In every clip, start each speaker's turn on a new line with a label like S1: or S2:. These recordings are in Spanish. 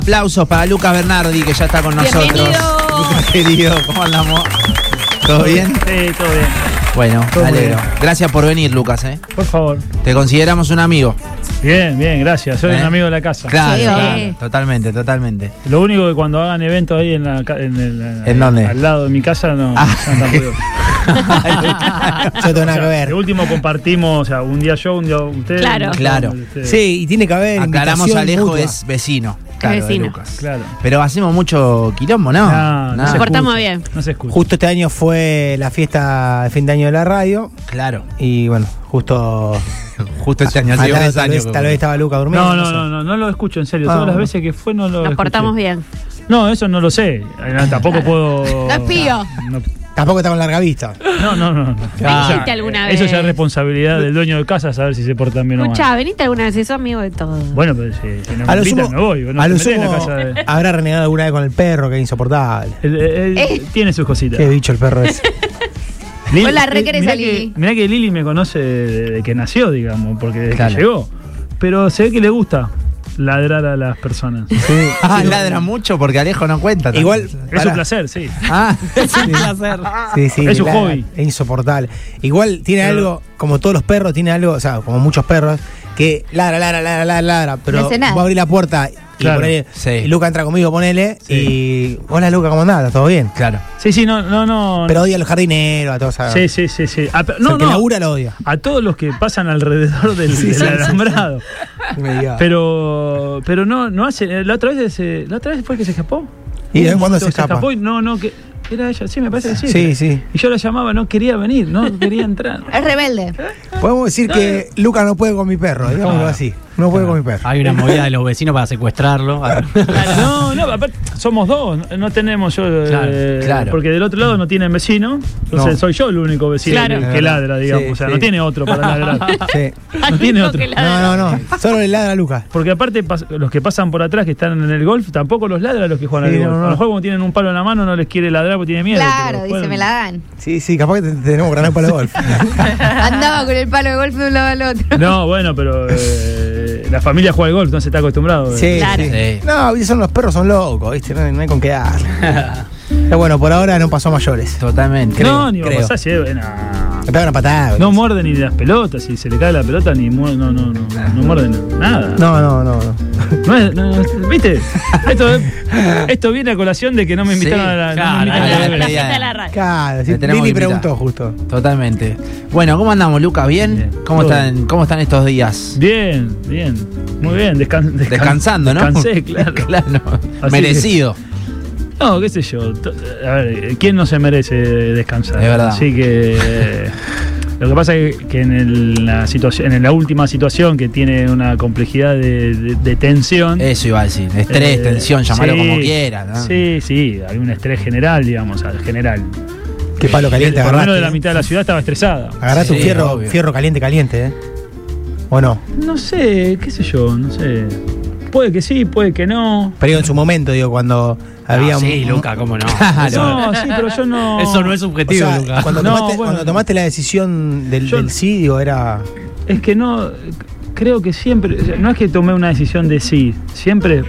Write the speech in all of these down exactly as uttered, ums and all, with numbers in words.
S1: Aplausos para Lucas Bernardi, que ya está con nosotros.
S2: Bienvenido.
S1: Lucas querido, ¿cómo andamos? ¿Todo bien?
S3: Sí, todo bien.
S1: Bueno,
S3: Todo
S1: me alegro.
S3: bien.
S1: Gracias por venir, Lucas, ¿eh?
S3: Por favor.
S1: Te consideramos un amigo.
S3: Bien, bien, gracias. Soy
S1: ¿Eh?
S3: un amigo de la casa.
S1: Claro,
S2: Sí,
S1: claro,
S2: sí.
S1: totalmente, totalmente.
S3: Lo único que cuando hagan eventos ahí en, la, ca- en, el,
S1: ¿En dónde?
S3: al lado de mi casa no,
S1: Ah.
S3: no tampoco.
S4: Yo tengo nada que
S3: De
S4: ver.
S3: último compartimos, o sea, un día yo, un día ustedes.
S2: Claro.
S3: un día
S1: Claro.
S3: ustedes.
S4: Sí, y tiene que haber
S1: Aclaramos,
S4: invitación
S1: Alejo
S4: mutua.
S1: es vecino. Claro, de
S2: vecino.
S1: Lucas.
S3: Claro.
S1: Pero hacemos mucho quilombo, ¿no?
S3: No, no
S1: Nada.
S3: se
S2: Nos portamos
S3: escucha.
S2: bien.
S3: No se escucha.
S4: Justo este año fue la fiesta de fin de año de la radio.
S1: Claro.
S4: Y bueno, justo.
S1: Justo este año, hace
S4: Atrás,
S1: tres
S4: tal,
S1: años.
S4: vez, tal vez estaba Luca durmiendo.
S3: No, no,
S4: sé.
S3: no, no, no lo escucho en serio.
S4: Ah,
S3: Todas las
S4: bueno.
S3: veces que fue no lo
S2: Nos
S3: escuché.
S2: portamos bien.
S3: No, eso no lo sé. Eh, Tampoco puedo.
S2: No es pío.
S3: No,
S4: Tampoco está con larga vista.
S3: no, no. no.
S2: Venite alguna
S3: Eso
S2: vez.
S3: ya es responsabilidad del dueño de casa saber si se portan bien o mal.
S2: Escuchá, venite alguna vez, sos amigo de todo.
S3: Bueno, pero si, si no me
S4: A lo
S3: invitan,
S4: sumo,
S3: me voy. No
S4: a
S3: te
S4: lo
S3: metés en la
S4: sumo
S3: casa de...
S4: habrá renegado alguna vez con el perro, que es insoportable.
S3: Él- él
S2: Eh.
S3: Tiene sus cositas.
S4: Qué bicho el perro ese.
S3: Lili-
S2: Vos la re
S3: eh,
S2: querés
S3: mirá
S2: a Lili.
S3: que, mirá que Lili me conoce desde de que nació, digamos, porque desde
S1: Claro.
S3: que llegó. Pero se ve que le gusta ladrar a las personas.
S4: Sí.
S1: Ah, ladra mucho porque Alejo no cuenta.
S4: Igual-
S3: Es
S4: Pará.
S3: un placer, sí.
S1: Ah,
S4: Es un placer. Sí, sí,
S3: Es su
S4: la-
S3: hobby.
S4: Es insoportable. Igual tiene
S3: Pero-
S4: algo, como todos los perros, tiene algo, o sea, como muchos perros, que ladra, ladra, ladra, ladra, ladra, pero
S2: No hace nada.
S4: va a abrir la puerta y
S3: Claro.
S4: ponele,
S1: Sí.
S4: y Luca entra conmigo, ponele,
S3: Sí.
S4: y hola Luca, ¿cómo andás? ¿Todo bien?
S1: claro.
S3: Sí, sí, no, no, no.
S4: Pero odia a los jardineros, a todos. a-
S3: Sí, sí, sí, sí. Ah, pero-
S4: o sea,
S3: no,
S4: el que
S3: no.
S4: labura lo odia.
S3: A todos los que pasan alrededor del,
S4: Sí,
S3: del
S4: sí, sí.
S3: alambrado.
S4: Me diga.
S3: Pero, pero no, no hace. La otra vez, se- la otra vez fue que se escapó.
S4: ¿Y de cuándo
S3: Se
S4: se escapa?
S3: escapó y no, no, que era ella. Sí, me parece que sí.
S4: Sí, sí.
S3: Y yo la llamaba, no quería venir, no quería entrar.
S2: Es rebelde.
S4: Podemos decir que Luca no puede con mi perro, digámoslo así. No puede con mi perro.
S5: Hay una movida de los vecinos para secuestrarlo.
S3: No, no, aparte somos dos, no, no tenemos yo.
S5: Claro,
S3: eh,
S1: claro.
S3: Porque del otro lado no tienen vecino, entonces
S4: No.
S3: soy yo el único vecino
S2: Claro.
S3: que,
S4: Es
S3: que
S4: verdad.
S3: ladra, digamos.
S4: Sí,
S3: o sea,
S4: sí.
S3: no tiene otro para ladrar.
S4: Sí.
S3: No tiene otro.
S4: No, no, no. Solo le ladra a Luca.
S3: Porque aparte pas- los que pasan por atrás que están en el golf tampoco los ladra a los que juegan
S4: Sí,
S3: al golf.
S4: no, no.
S3: A lo mejor como tienen un palo en la mano no les quiere ladrar porque tiene miedo.
S2: Claro,
S3: pero
S2: dice,
S3: pueden-
S2: me la dan.
S4: Sí, sí, capaz que te- tenemos granada para el golf.
S2: Andaba con el palo de golf de un lado al otro.
S3: No, bueno, pero eh, la familia juega al golf, no se está acostumbrado.
S4: Sí,
S2: Claro.
S4: sí.
S1: Sí.
S4: No, viste, son los perros, son locos, ¿viste? No, no hay con qué dar. Pero bueno, por ahora no pasó a mayores.
S1: Totalmente.
S3: no, ni va a
S4: creo.
S3: pasar si eh, no.
S4: Me pega una patada.
S3: No muerde ni las pelotas, si se le cae la pelota ni mu- no, no, no, no muerde nada.
S4: No, no, no, no.
S3: No es- no, no, ¿Viste? Esto, esto viene a colación de que no me invitaron
S1: Sí,
S3: a la, no
S5: claro,
S3: me invitaron
S1: a la
S3: a la-
S1: despedida.
S2: fiesta de la radio.
S4: Claro, sí,
S1: Le tenemos
S4: Lili
S1: que invitar.
S4: preguntó justo.
S1: Totalmente. Bueno, ¿cómo andamos, Lucas? ¿Bien?
S3: Bien.
S1: ¿Cómo
S3: Todo
S1: están, ¿Cómo están estos días?
S3: Bien, bien. Muy bien, descan- descan-
S1: Descansando, ¿no?
S3: Descansé, claro.
S1: claro.
S3: Así
S1: Merecido.
S3: No, qué sé yo. To- A ver, ¿quién no se merece descansar?
S1: Es verdad.
S3: Así que eh, lo que pasa es que en, el- la situación, en la última situación que tiene una complejidad de, de- de tensión.
S1: Eso iba a decir. Estrés,
S3: eh,
S1: tensión, llamarlo
S3: sí,
S1: como quieras, ¿no?
S3: Sí, sí, hay un estrés general, digamos, al general.
S4: Qué palo caliente
S3: Por lo menos
S4: agarraste.
S3: de la mitad de la ciudad estaba estresada.
S4: Agarraste
S1: Sí,
S4: un fierro,
S1: obvio.
S4: fierro caliente, caliente, ¿eh? ¿O no?
S3: No sé, qué sé yo, no sé. Puede que sí, puede que no.
S4: Pero digo, en su momento, digo, cuando había
S5: Ah, sí,
S4: un-
S5: Luca, cómo no.
S3: No, sí, pero yo no.
S5: Eso no es
S4: O
S5: subjetivo,
S4: sea,
S5: Luca.
S4: cuando,
S3: No,
S4: tomaste,
S3: bueno.
S4: cuando tomaste la decisión del,
S3: Yo-
S4: del sí, digo, era.
S3: Es que no, creo que siempre, o sea, no es que tomé una decisión de sí, siempre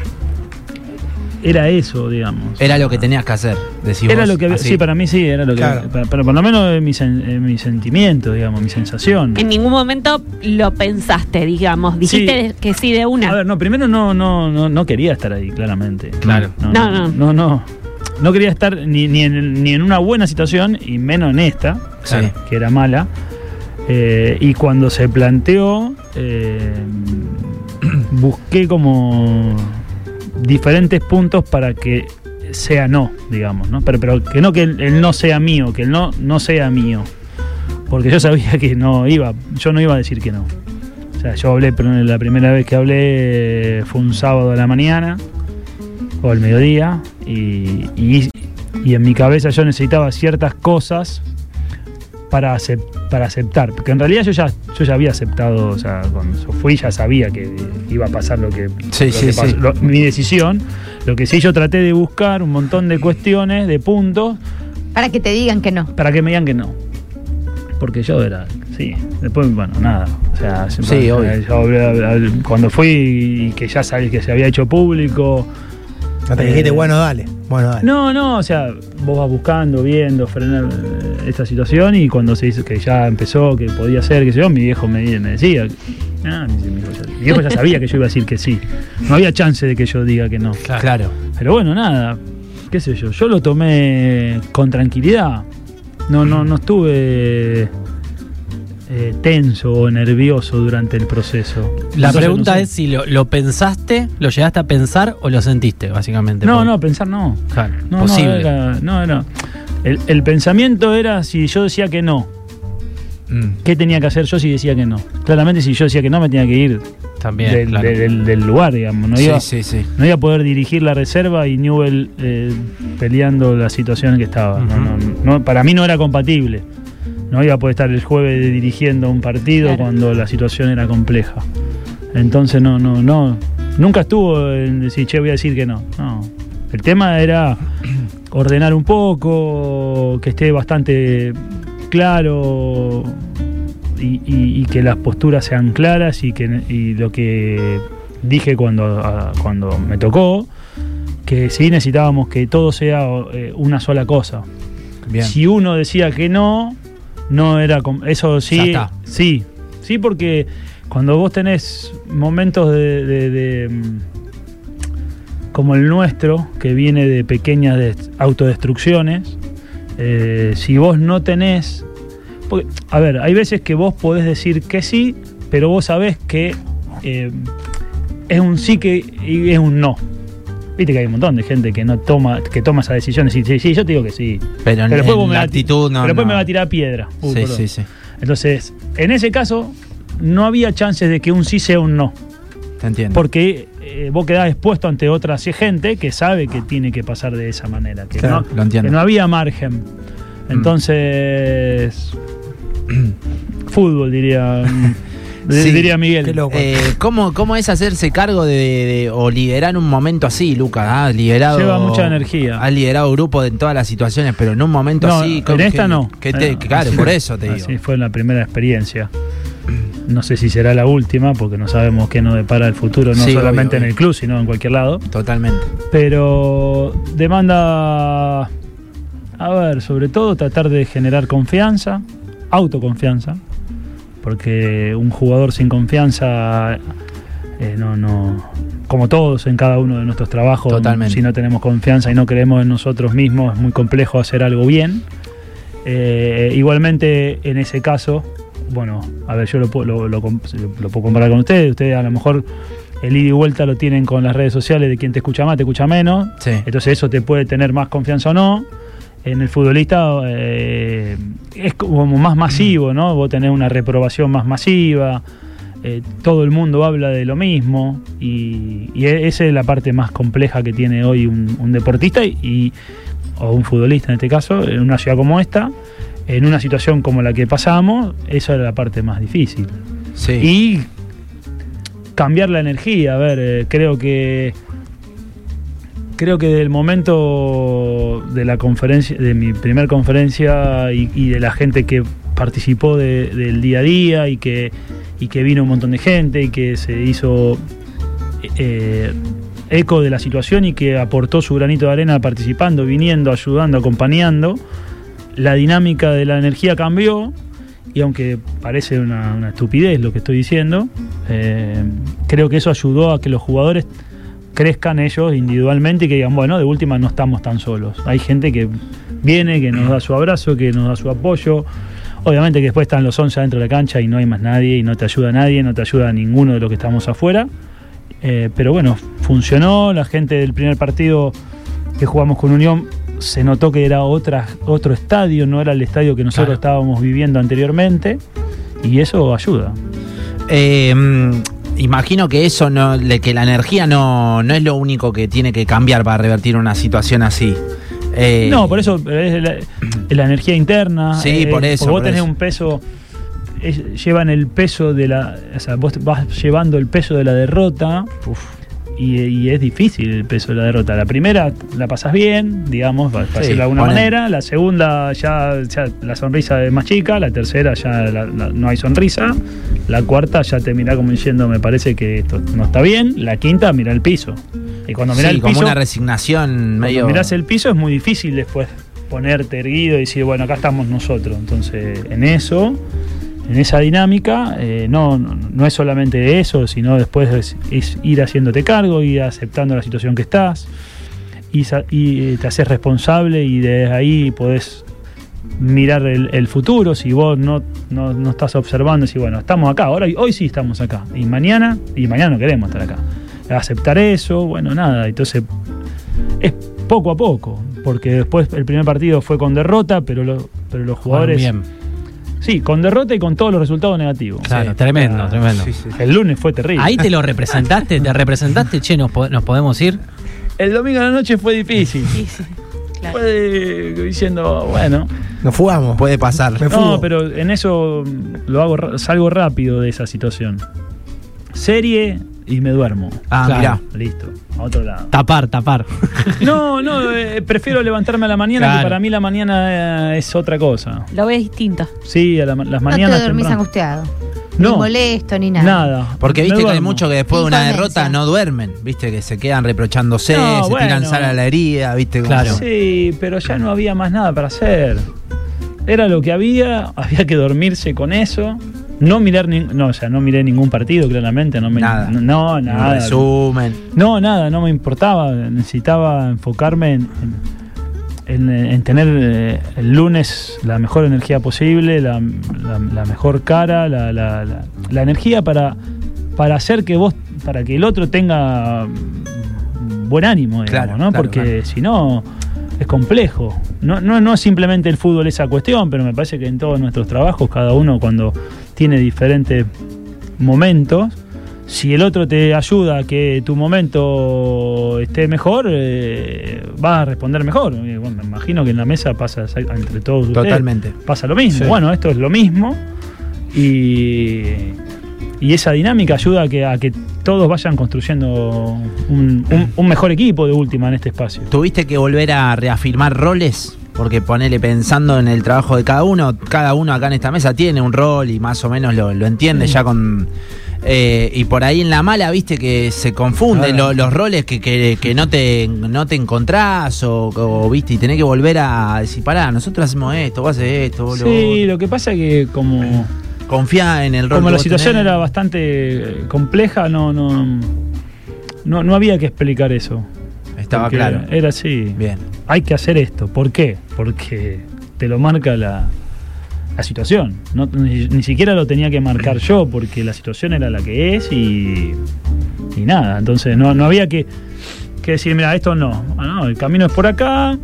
S3: era eso, digamos.
S1: Era lo que tenías que hacer, decís
S3: Era
S1: vos,
S3: lo que,
S1: así.
S3: sí, para mí sí, era lo que,
S4: Claro.
S3: para- pero por lo menos mi, sen- eh, mi sentimiento, digamos, mi sensación.
S2: En ningún momento lo pensaste, digamos. Dijiste que sí de una.
S3: A ver, no, primero no, no, no, no quería estar ahí, claramente.
S5: Claro.
S3: No,
S2: No,
S3: no,
S2: no.
S3: no, no. No quería estar ni, ni, en, ni en una buena situación y menos en esta,
S1: Sí.
S3: que era mala. Eh, y cuando se planteó, eh, busqué como diferentes puntos para que sea no, digamos, ¿no? Pero, pero que no que el, el no sea mío, que el no no sea mío. Porque yo sabía que no iba, yo no iba a decir que no. O sea, yo hablé, pero la primera vez que hablé eh, fue un sábado a la mañana o al mediodía y, y, y en mi cabeza yo necesitaba ciertas cosas para, acep- para aceptar, porque en realidad yo ya, yo ya había aceptado, o sea, cuando yo fui ya sabía que iba a pasar lo que,
S1: Sí,
S3: lo
S1: sí,
S3: que
S1: sí.
S3: pasó, lo- mi decisión. Lo que sí yo traté de buscar un montón de cuestiones, de puntos,
S2: Para que te digan que no.
S3: para que me digan que no. Porque yo era, sí, después, bueno, nada. O sea,
S1: Sí,
S3: yo
S1: obvio.
S3: hablé- hablé- cuando fui y que ya sabía que se había hecho público,
S4: Hasta que
S3: Eh,
S4: dijiste, bueno, dale. Bueno, dale.
S3: No, no, o sea, vos vas buscando, viendo, frenar eh, esta situación y cuando se dice que ya empezó, que podía ser, que sé yo, mi viejo me, me decía, ah, mi, mi viejo ya, mi viejo ya sabía que yo iba a decir que sí. No había chance de que yo diga que no.
S5: Claro.
S1: Claro.
S3: Pero bueno, nada, qué sé yo, yo lo tomé con tranquilidad. No, no, no estuve eh, tenso o nervioso durante el proceso.
S5: La
S3: Entonces,
S5: pregunta
S3: no sé.
S5: es si lo, lo pensaste, lo llegaste a pensar o lo sentiste, básicamente.
S3: No,
S5: Por-
S3: no, pensar no.
S5: Claro,
S3: No,
S5: posible.
S3: no, era, no, era. El, el pensamiento era si yo decía que no,
S1: Mm.
S3: ¿qué tenía que hacer yo si decía que no? Claramente si yo decía que no me tenía que ir
S5: También,
S3: del,
S5: claro.
S3: del- del lugar, digamos. No
S1: Sí,
S3: iba,
S1: sí, sí.
S3: no iba a poder dirigir la reserva y Newell eh, peleando la situación en que estaba. No,
S5: Ujú.
S3: no, no, para mí no era compatible. No iba a poder estar el jueves dirigiendo un partido
S2: Claro.
S3: cuando la situación era compleja. Entonces no, no, no. Nunca estuvo en decir, che, voy a decir que no. No. El tema era ordenar un poco, que esté bastante claro y, y- y que las posturas sean claras y que y lo que dije cuando, a- cuando me tocó, que sí necesitábamos que todo sea eh, una sola cosa.
S1: Bien.
S3: Si uno decía que no, no era com- eso sí,
S1: Ya está.
S3: sí, sí, porque cuando vos tenés momentos de, de- de, mm, como el nuestro, que viene de pequeñas des- autodestrucciones, eh, si vos no tenés, porque, a ver, hay veces que vos podés decir que sí, pero vos sabés que eh, es un sí que y es un no. Viste que hay un montón de gente que no toma, que toma esas decisiones y dice, sí, yo te digo que sí.
S1: Pero en,
S3: Pero después
S1: en
S3: vos me
S1: la
S3: va-
S1: actitud no.
S3: pero después
S1: no.
S3: me va a tirar piedra. Uh,
S1: Sí,
S3: perdón.
S1: sí, sí.
S3: Entonces, en ese caso, no había chances de que un sí sea un no.
S1: Te entiendo.
S3: Porque eh, vos quedás expuesto ante otra gente que sabe que tiene que pasar de esa manera. Que,
S1: Claro,
S3: no,
S1: lo entiendo.
S3: que no había margen. Entonces, fútbol, diría,
S1: Sí,
S3: diría Miguel.
S4: qué loco.
S1: Eh, ¿cómo, ¿Cómo es hacerse cargo de, de- o liderar un momento así, Lucas? Has liderado,
S3: Lleva mucha energía.
S1: Has liderado grupos en todas las situaciones, pero en un momento
S3: No,
S1: así.
S3: en
S1: ¿cómo-
S3: esta
S1: qué-
S3: no.
S1: qué te-
S3: Eh,
S1: claro,
S3: así-
S1: por eso te digo.
S3: Así fue la primera experiencia. No sé si será la última, porque no sabemos qué nos depara el futuro, no
S1: Sí,
S3: solamente
S1: obvio,
S3: en el
S1: obvio.
S3: club, sino en cualquier lado.
S1: Totalmente.
S3: Pero demanda, a ver, sobre todo tratar de generar confianza, autoconfianza, porque un jugador sin confianza, eh, no, no, como todos en cada uno de nuestros trabajos,
S1: Totalmente.
S3: si no tenemos confianza y no creemos en nosotros mismos, es muy complejo hacer algo bien. Eh, igualmente, en ese caso, bueno, a ver, yo lo, puedo- lo, lo, lo puedo comparar con ustedes, ustedes a lo mejor el ida y vuelta lo tienen con las redes sociales de quien te escucha más, te escucha menos,
S1: Sí.
S3: entonces eso te puede tener más confianza o no. En el futbolista eh, es como más masivo, ¿no? Vos tenés una reprobación más masiva, eh, todo el mundo habla de lo mismo y, y e- esa es la parte más compleja que tiene hoy un, un deportista y, y- o un futbolista en este caso, en una ciudad como esta, en una situación como la que pasamos, esa es la parte más difícil.
S1: Sí.
S3: Y cambiar la energía, a ver, eh, creo que creo que del momento de la conferencia, de mi primer conferencia y, y de la gente que participó de- del día a día y que, y que vino un montón de gente y que se hizo eh, eco de la situación y que aportó su granito de arena participando, viniendo, ayudando, acompañando, la dinámica de la energía cambió. Y aunque parece una, una estupidez lo que estoy diciendo, eh, creo que eso ayudó a que los jugadores crezcan ellos individualmente y que digan, bueno, de última no estamos tan solos. Hay gente que viene, que nos da su abrazo, que nos da su apoyo. Obviamente que después están los once adentro de la cancha y no hay más nadie y no te ayuda nadie, no te ayuda a ninguno de los que estamos afuera. Eh, pero bueno, funcionó. La gente del primer partido que jugamos con Unión se notó que era otra, otro estadio, no era el estadio que nosotros
S1: Claro.
S3: estábamos viviendo anteriormente y eso ayuda.
S1: Eh, mm, imagino que eso no, le- que la energía no, no es lo único que tiene que cambiar para revertir una situación así. Eh,
S3: No, por eso es la, es la energía interna.
S1: Sí,
S3: eh,
S1: por eso,
S3: porque vos
S1: por
S3: tenés
S1: eso.
S3: un peso, es- llevan el peso de la. O sea, vos vas llevando el peso de la derrota. Uf, y, y es difícil el peso de la derrota. La primera la pasás bien, digamos, para
S1: Sí,
S3: decirlo de alguna
S1: ponele.
S3: manera. La segunda ya, ya la sonrisa es más chica. La tercera ya la- la- no hay sonrisa. La cuarta ya te mirá como diciendo, me parece que esto no está bien. La quinta, mira el piso. Y cuando mirás
S1: Sí,
S3: el
S1: como
S3: piso,
S1: una resignación
S3: cuando
S1: medio.
S3: mirás el piso es muy difícil después ponerte erguido y decir, bueno, acá estamos nosotros. Entonces, en eso, en esa dinámica, eh, no, no, no es solamente eso, sino después es, es ir haciéndote cargo, ir aceptando la situación que estás, y, sa- y te haces responsable y desde ahí podés mirar el, el futuro. Si vos no, no, no estás observando, si bueno, estamos acá, ahora, hoy sí estamos acá, y mañana, y mañana no queremos estar acá. Aceptar eso, bueno, nada, entonces es poco a poco, porque después el primer partido fue con derrota, pero, lo, pero los jugadores...
S5: Bien.
S3: Sí, con derrota y con todos los resultados negativos.
S5: Claro,
S3: Sí.
S5: tremendo,
S3: Ah,
S5: tremendo.
S1: Sí, sí.
S3: El lunes fue terrible.
S5: Ahí te lo representaste, te representaste, che, nos, po- nos podemos ir.
S3: El domingo a la noche fue difícil.
S2: Sí, sí, claro.
S3: Fue diciendo, bueno,
S4: Nos fugamos.
S1: Puede pasar.
S4: Me fugo.
S3: no, pero en eso lo hago, ra- salgo rápido de esa situación. Serie y me duermo.
S1: Ah,
S5: Claro.
S1: mirá.
S3: Listo, a otro lado.
S5: Tapar, tapar.
S3: No, no, eh, prefiero levantarme a la mañana,
S5: Claro.
S3: que para mí la mañana eh, es otra cosa.
S2: Lo ves distinto.
S3: Sí, a la ma- las
S6: No te
S3: mañanas.
S6: dormís
S3: temprano.
S6: angustiado.
S3: No.
S6: Ni molesto, ni nada.
S3: Nada.
S1: Porque
S3: Me
S1: viste que hay
S3: duermo.
S1: muchos que después de una
S6: Incoherencia.
S1: derrota no duermen, viste que se quedan reprochándose,
S3: No,
S1: se
S3: bueno.
S1: tiran sal a la herida, viste. como-
S5: Claro.
S3: Sí, pero ya no había más nada para hacer. Era lo que había, había que dormirse con eso. No mirar ni, no, o sea, no miré ningún partido, claramente, no me
S1: Nada.
S3: no, no,
S1: Un
S3: nada.
S1: resumen.
S3: No, nada, no me importaba, necesitaba enfocarme en, en, en- en tener eh, el lunes la mejor energía posible, la, la- la mejor cara, la, la- la- la energía para, para hacer que vos, para que el otro tenga mm, buen ánimo, digamos,
S1: Claro,
S3: ¿no?
S1: claro,
S3: Porque
S1: claro.
S3: si no es complejo. No, no, no es simplemente el fútbol esa cuestión, pero me parece que en todos nuestros trabajos, cada uno cuando tiene diferentes momentos, si el otro te ayuda a que tu momento esté mejor, eh, vas a responder mejor. Y bueno, me imagino que en la mesa pasa exact- entre todos ustedes.
S1: Totalmente.
S3: Pasa lo mismo.
S1: Sí.
S3: Bueno, esto es lo mismo. Y, y esa dinámica ayuda a que, a que todos vayan construyendo un, un- un mejor equipo de última en este espacio.
S1: ¿Tuviste que volver a reafirmar roles? Porque ponele pensando en el trabajo de cada uno, cada uno acá en esta mesa tiene un rol y más o menos lo, lo entiende ya con... eh, y por ahí en la mala, viste que se confunden
S3: Claro.
S1: lo- los roles que, que, que no te no te encontrás o, o, viste y tenés que volver a decir, pará, nosotros hacemos esto, vos haces esto, vos lo
S3: Sí,
S1: otro.
S3: lo que pasa es que como...
S1: Confía en el rol
S3: Como
S1: que
S3: la
S1: vos
S3: situación
S1: tenés.
S3: era bastante compleja, no, no, no, no había que explicar eso.
S1: Estaba
S3: Porque
S1: claro.
S3: Era así.
S1: Bien.
S3: Hay que hacer esto. ¿Por qué? Porque te lo marca la, la situación. No, ni, ni siquiera lo tenía que marcar yo, porque la situación era la que es y, y nada. Entonces no, no había que, que decir, mira, esto no. Ah, no. El camino es por acá.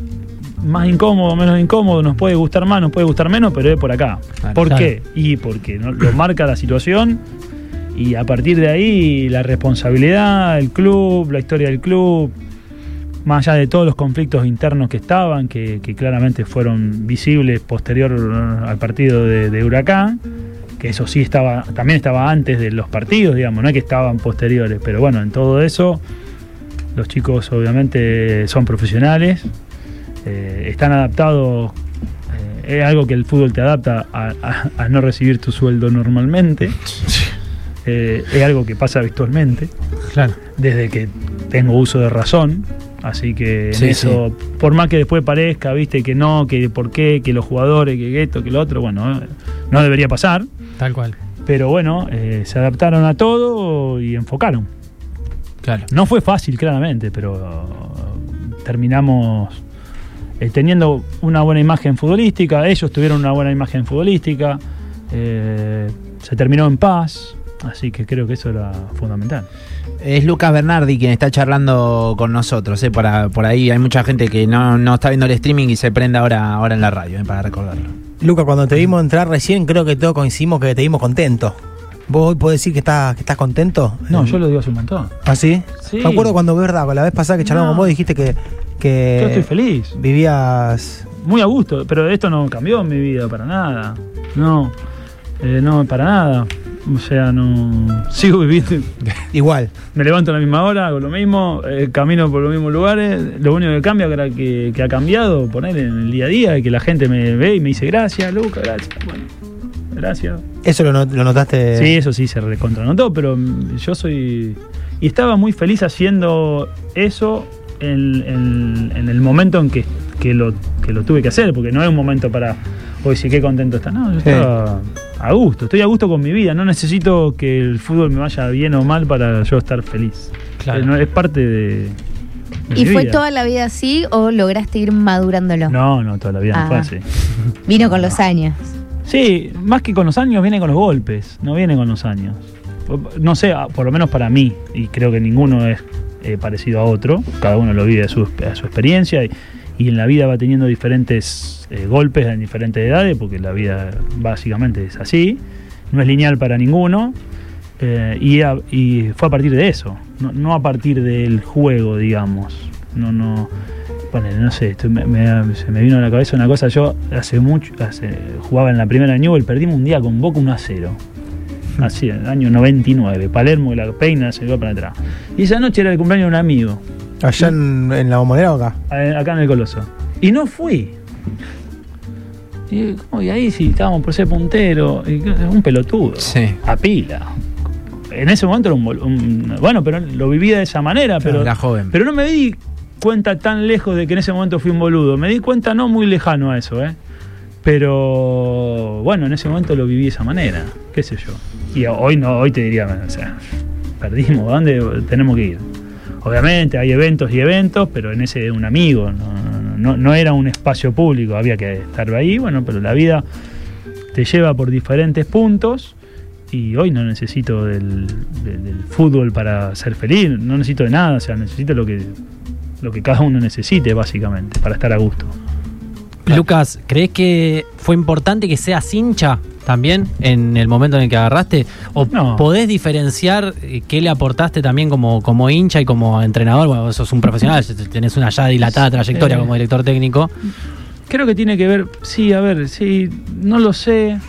S3: Más incómodo, menos incómodo, nos puede gustar más, nos puede gustar menos, pero es por acá.
S1: Claro,
S3: ¿Por
S5: claro.
S3: qué? Y porque ¿no? lo marca la situación y a partir de ahí la responsabilidad, el club, la historia del club, más allá de todos los conflictos internos que estaban, que, que claramente fueron visibles posterior al partido de, de Huracán, que eso sí estaba, también estaba antes de los partidos, digamos, no es que estaban posteriores, pero bueno, en todo eso los chicos obviamente son profesionales. Eh, están adaptados, eh, es algo que el fútbol te adapta a, a- a no recibir tu sueldo normalmente. Eh, es algo que pasa habitualmente,
S5: Claro.
S3: desde que tengo uso de razón. Así que en
S1: Sí,
S3: eso, por más que después parezca, viste, que no, que por qué, que los jugadores, que esto, que lo otro, bueno, eh, no debería pasar.
S5: Tal cual.
S3: Pero bueno, eh, se adaptaron a todo y enfocaron.
S5: Claro.
S3: No fue fácil, claramente, pero terminamos eh, teniendo una buena imagen futbolística. Ellos tuvieron una buena imagen futbolística. eh, se terminó en paz. Así que creo que eso era fundamental.
S1: Es Lucas Bernardi quien está charlando con nosotros, ¿eh? Por, por ahí hay mucha gente que no, no está viendo el streaming y se prende ahora, ahora en la radio, ¿eh? Para recordarlo.
S4: Luca, cuando te vimos entrar recién, creo que todos coincidimos que te vimos contento. ¿Vos hoy podés decir que estás, que estás contento?
S3: No,
S4: Eh,
S3: yo lo digo hace un montón.
S4: ¿Ah, sí?
S3: Sí.
S4: Me acuerdo cuando, verdad, la vez pasada que charlamos
S3: No.
S4: con vos dijiste que, que
S3: Yo estoy feliz.
S4: vivías...
S3: Muy a gusto, pero esto no cambió en mi vida para nada. No, eh, no, para nada. O sea, no. Sigo viviendo.
S4: Igual.
S3: Me levanto a la misma hora, hago lo mismo, eh, camino por los mismos lugares. Lo único que cambia, que, que, que ha cambiado, poner en el día a día, y que la gente me ve y me dice gracias, Luca, gracias. Bueno, gracias.
S4: Eso lo, not- lo notaste...
S3: Sí, eso sí se recontranotó, pero mm, yo soy y estaba muy feliz haciendo eso en, en, en el momento en que, que, lo, que lo tuve que hacer, porque no es un momento para, hoy sí que contento está. No, yo estaba a gusto, estoy a gusto con mi vida, no necesito que el fútbol me vaya bien o mal para yo estar feliz.
S5: Claro.
S3: Es, no, es parte de... de
S6: ¿Y
S3: mi
S6: fue
S3: vida.
S6: toda la vida así o lograste ir madurándolo?
S3: No, no, toda la vida
S6: Ah.
S3: no fue así.
S6: Vino con los años.
S3: Sí, más que con los años, viene con los golpes, no viene con los años. No sé, por lo menos para mí, y creo que ninguno es eh, parecido a otro, cada uno lo vive a su, a su experiencia, y, y en la vida va teniendo diferentes eh, golpes en diferentes edades, porque la vida básicamente es así, no es lineal para ninguno, eh, y, a, y fue a partir de eso, no, no a partir del juego, digamos. No, no, bueno, no sé, esto me, me, se me vino a la cabeza una cosa. Yo hace mucho, hace, jugaba en la primera de Newell, perdimos un día con Boca uno a cero. Así, en el año noventa y nueve. Palermo, la peina, se iba para atrás. Y esa noche era el cumpleaños de un amigo.
S4: ¿Allá en, en la Bombonera o acá?
S3: Acá en el Coloso. Y no fui. Y, ¿cómo? Y ahí sí, estábamos por ser puntero. Y, un pelotudo.
S1: Sí.
S3: A pila. En ese momento era un, un... Bueno, pero lo vivía de esa manera. Pero,
S1: Era joven.
S3: pero no me di cuenta tan lejos de que en ese momento fui un boludo. Me di cuenta no muy lejano a eso, ¿eh? Pero bueno, en ese momento lo viví de esa manera, qué sé yo. Y hoy no, hoy te diría, o sea, perdimos, ¿a dónde tenemos que ir? Obviamente hay eventos y eventos, pero en ese un amigo, no, no, no era un espacio público, había que estar ahí, bueno, pero la vida te lleva por diferentes puntos y hoy no necesito del, del, del fútbol para ser feliz, no necesito de nada, o sea, necesito lo que, lo que cada uno necesite básicamente para estar a gusto.
S5: Lucas, ¿crees que fue importante que seas hincha también en el momento en el que agarraste? ¿O
S3: No.
S5: podés diferenciar eh, qué le aportaste también como, como hincha y como entrenador? Bueno, vos sos un profesional, tenés una ya dilatada trayectoria
S3: Eh.
S5: como director técnico.
S3: Creo que tiene que ver, sí, a ver, sí, no lo sé.